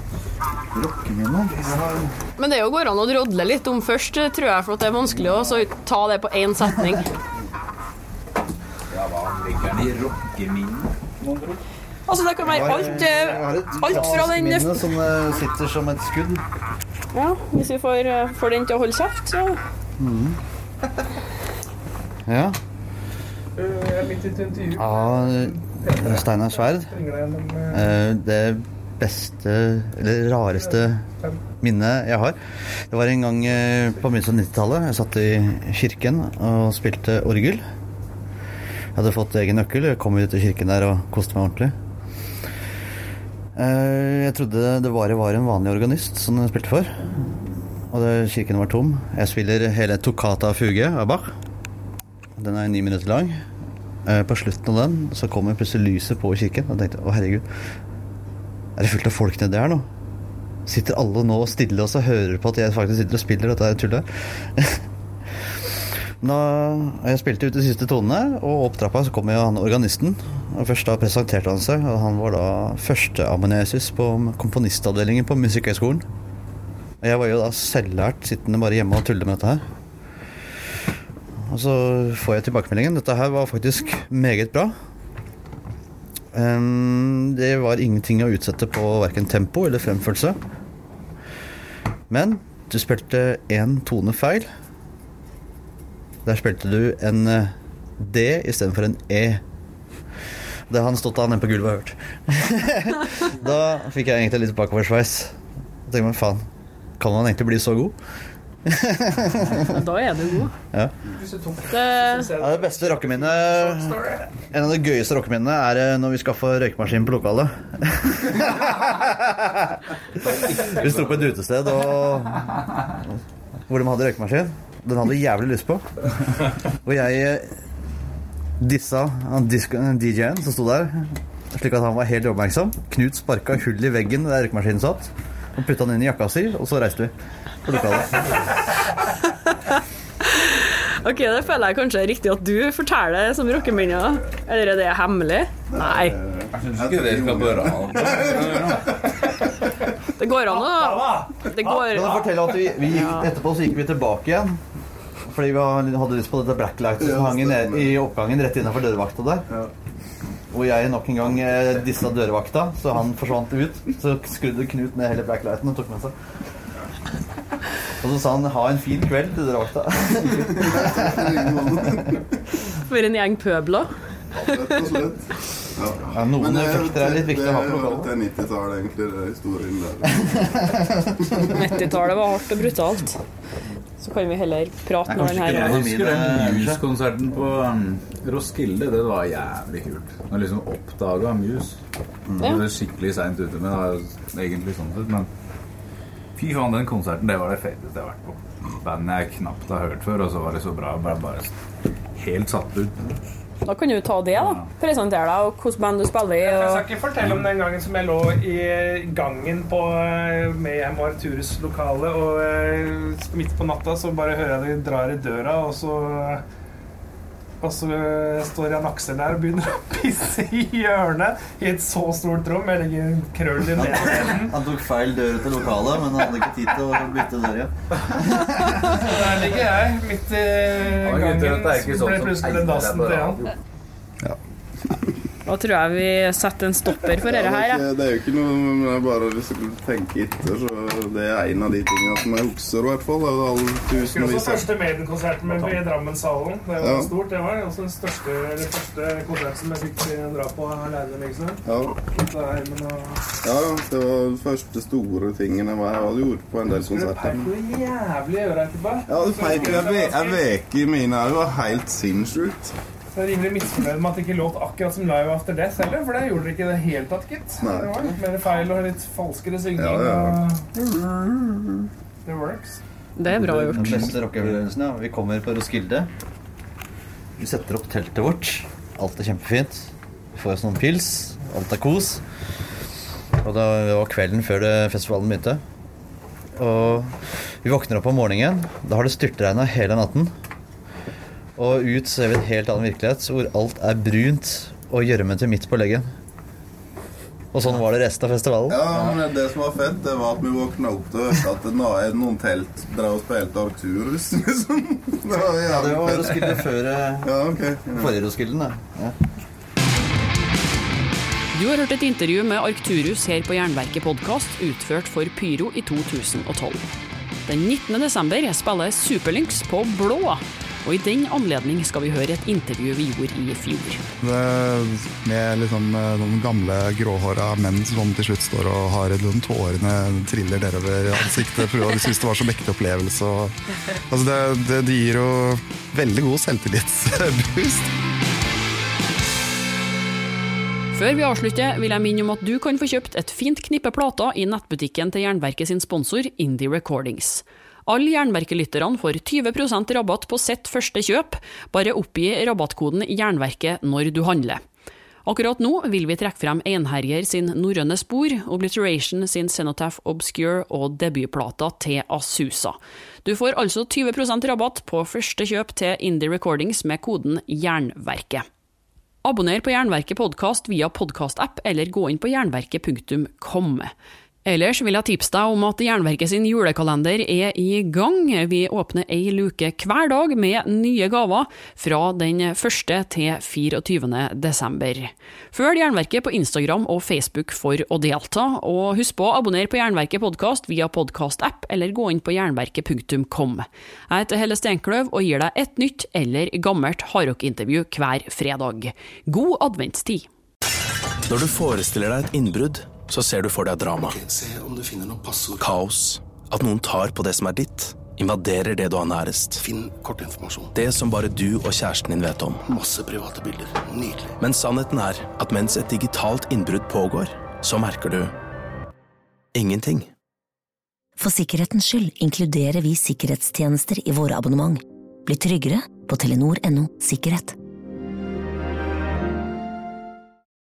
Men det er jo går an å drodle litt om først, tror jeg, for det er vanskelig å så ta det på én setning. Ja, hva ligger den i rockeminne? Altså, det kan være alt, alt fra den... Jeg har et minne som sitter som et skudd. Ja, hvis vi får, får den til å holde kjeft, så... Mm. Ja. Jeg er litt i intervju. Ja, Steinar Sverd. Det beste, eller rareste minnet jeg har. Det var en gang på midten av nittitallet. Jeg satt i kirken og spilte orgel. Jeg hadde fått egen nøkkel. Jeg kom ut til kirken der og koste meg ordentlig. Jeg trodde det bare var en vanlig organist som jeg spilte for. Og det, kirken var tom. Jeg spiller hele Toccata Fuge av Bach. Den er ni minutter lang. På slutten av den så kommer plutselig lyset på kirken. Og jeg tenkte, å herregud, er det fullt av folk nede der nå? Sitter alle nå stille og så hører på at jeg faktisk sitter og spiller dette her tullet? Da jeg spilte ut de siste tonene, og opp trappa så kom jo han organisten. Og først da presenterte han seg, og han var da første amanuensis på komponistavdelingen på Musikkhøgskolen. Og jeg var jo da selvlært, sittende bare hjemme og tulle med dette her. Og så får jeg tilbakemeldingen. Dette her var faktisk meget bra. Um, det var ingenting å utsette på hverken tempo eller fremførelse. Men du spilte en tone feil. Der spilte du en D i stedet for en E. Det har han stått av nede på gulvet og hørt. Da fikk jeg egentlig litt bakoversveis. Jeg tenkte meg, faen, kan man egentlig bli så god? Da er du god. Ja. Det... Ja, det beste rockeminnet, en av de gøyeste rockeminnene er når vi skal få røykmaskin på lokalet. Vi stod på et utested og... hvor de hadde røykmaskin. Den hadde jeg jævlig lyst på. Og jeg... dissa D J-en som stod der, slik at han var helt oppmerksom. Knut sparket hull i veggen der røykmaskinen satt, og puttet han inn i jakka si, og så reiste vi på lokalet. Ok, det føler jeg kanskje er riktig at du forteller som rockeminner. Eller er det hemmelig? Nei. Jeg synes ikke det skal bare Det går an å... Det går... Kan jeg fortelle at vi, vi gikk, etterpå så gikk vi tilbake igjen, fordi vi hadde lyst på dette blacklightet som hang i, i oppgangen rett innenfor dørvakta der. Ja. Og jeg nok en gang dissa dørvakta, så han forsvant ut. Så skrudde Knut ned hele blacklighten og tok med seg. Og så sa han, ha en fin kveld til dørvakta. For en gjeng pøbler. Rett og slett. Ja. Ja, noen effekter er litt viktig å ha på lokalet. Det er nitti-tallet egentlig, det er historien der. nitti-tallet var hardt og brutalt. Så kan vi heller prate når den her... Jeg husker den Muse-konserten på Roskilde, det var jævlig kult. Jeg liksom oppdaget Muse. Det var skikkelig sent ute, men det var egentlig sånn sett, men fy faen, den konserten, det var det feteste jeg har vært på. Bandet jeg knapt har hørt før, og så var det så bra, bare, bare helt satt ut. Da kan du ta det da, presentere deg, og hvordan band du spiller i. Og... Jeg skal ikke fortelle om den gangen som jeg lå i gangen på Mayhem og Arturus lokale, og midt på natta så bare hører jeg de drar i døra, og så, og så står Jan Aksel der og begynner å pisse i hjørnet i et så stort rom. Jeg legger en krøll i ned på den. Han tok feil dør til lokalet, men han hadde ikke tid til å bytte dør igjen. Så der ligger jeg, midt i gangen, så ble plutselig den dassen til Jan. Ja. Da tror jeg vi setter en stopper for dette her. Ja. Det er jo ikke noe, men jeg bare hvis jeg tenker etter, så det er en av de tingene som jeg husker i hvert fall. Det er alle tusenvis. Det var også første Maiden-konserten med i Drammenshallen. Det var ja. Stort, det var også den største, den første konserten som jeg fikk dra på alene, liksom. Ja. Og... ja, det var den første store tingen jeg hadde gjort på en del konserter. Du peker jo jævlig i øret etterpå. Ja, du peker, jeg, jeg veker i mine øyne, var helt sinnssykt. Så jeg er rimelig misfornøyd med at det ikke låt akkurat som Live After Death heller, for det gjorde det ikke det helt tatt, gitt. Nei. Det var litt mer feil og litt falskere synging. Ja, ja. Og... det works. Det er bra gjort. Den beste rockeopplevelsen, ja. Vi kommer på Roskilde. Vi setter opp teltet vårt. Alt er kjempefint. Vi får oss noen pils. Alt er kos. Og da var kvelden før det festivalen begynte. Og vi våkner opp om morgenen. Da har det styrtregnet hele natten. Og ut ser vi en helt annen virkelighet hvor alt er brunt og gjørmen til midt på leggen. Og sånn var det resten av festivalen. Ja, men det som var fett, det var at vi våkna opp til at det var noen telt drev og spilte Arturus, liksom. Det var, ja, det var Roskilde før ja, okay. Ja. Forrige Roskilden, da. Ja. Du har hørt et intervju med Arcturus her på Jernverket podcast, utført for Pyro i to tusen og tolv. Den nittende desember spiller Superlynx på Blå. Og i den anledning skal vi høre et intervju vi gjorde i fjor. Det, med liksom, noen gamle gråhåra menn som til slutt står og har noen tårene triller nedover ansiktet, for de synes det var så mektig opplevelse. Og, altså det, det, det gir jo veldig god selvtillitsboost. Før vi avslutter vil jeg minne om at du kan få kjøpt et fint knippe plater i nettbutikken til Jernverket sin sponsor Indie Recordings. Alle Jernverkelytterne får tyve prosent rabatt på sitt første kjøp, bare oppgi rabattkoden Jernverket når du handler. Akkurat nå vil vi trekke frem Einherjer sin Norrøne Spor, Obliteration sin Cenotaph Obscure og debutplata til Asusa. Du får altså tyve prosent rabatt på første kjøp til Indie Recordings med koden Jernverket. Abonner på Jernverket podcast via podcast-app eller gå inn på jernverket punktum com. Ellers vil jeg tipse deg om at Jernverket sin julekalender er i gang. Vi åpner ei luke hver dag med nye gaver fra den første til fireogtyvende desember. Følg Jernverket på Instagram og Facebook for å delta, og husk på å abonnere på Jernverket podcast via podcast-app eller gå inn på jernverket punktum com. Jeg heter Helle Steinkløv og gir deg et nytt eller gammelt hardrock-intervju hver fredag. God adventstid! Når du forestiller deg et innbrudd, så ser du for deg drama. Se om du finner noen passord. Kaos. At noen tar på det som er ditt, invaderer det du har nærest. Finn kortinformasjon. Det som bare du og kjæresten din vet om. Masse private bilder. Nydelig. Men sannheten er at mens et digitalt innbrudd pågår, så merker du ingenting. For sikkerhetens skyld inkluderer vi sikkerhetstjenester i våre abonnement. Bli tryggere på telenor punktum no sikkerhet.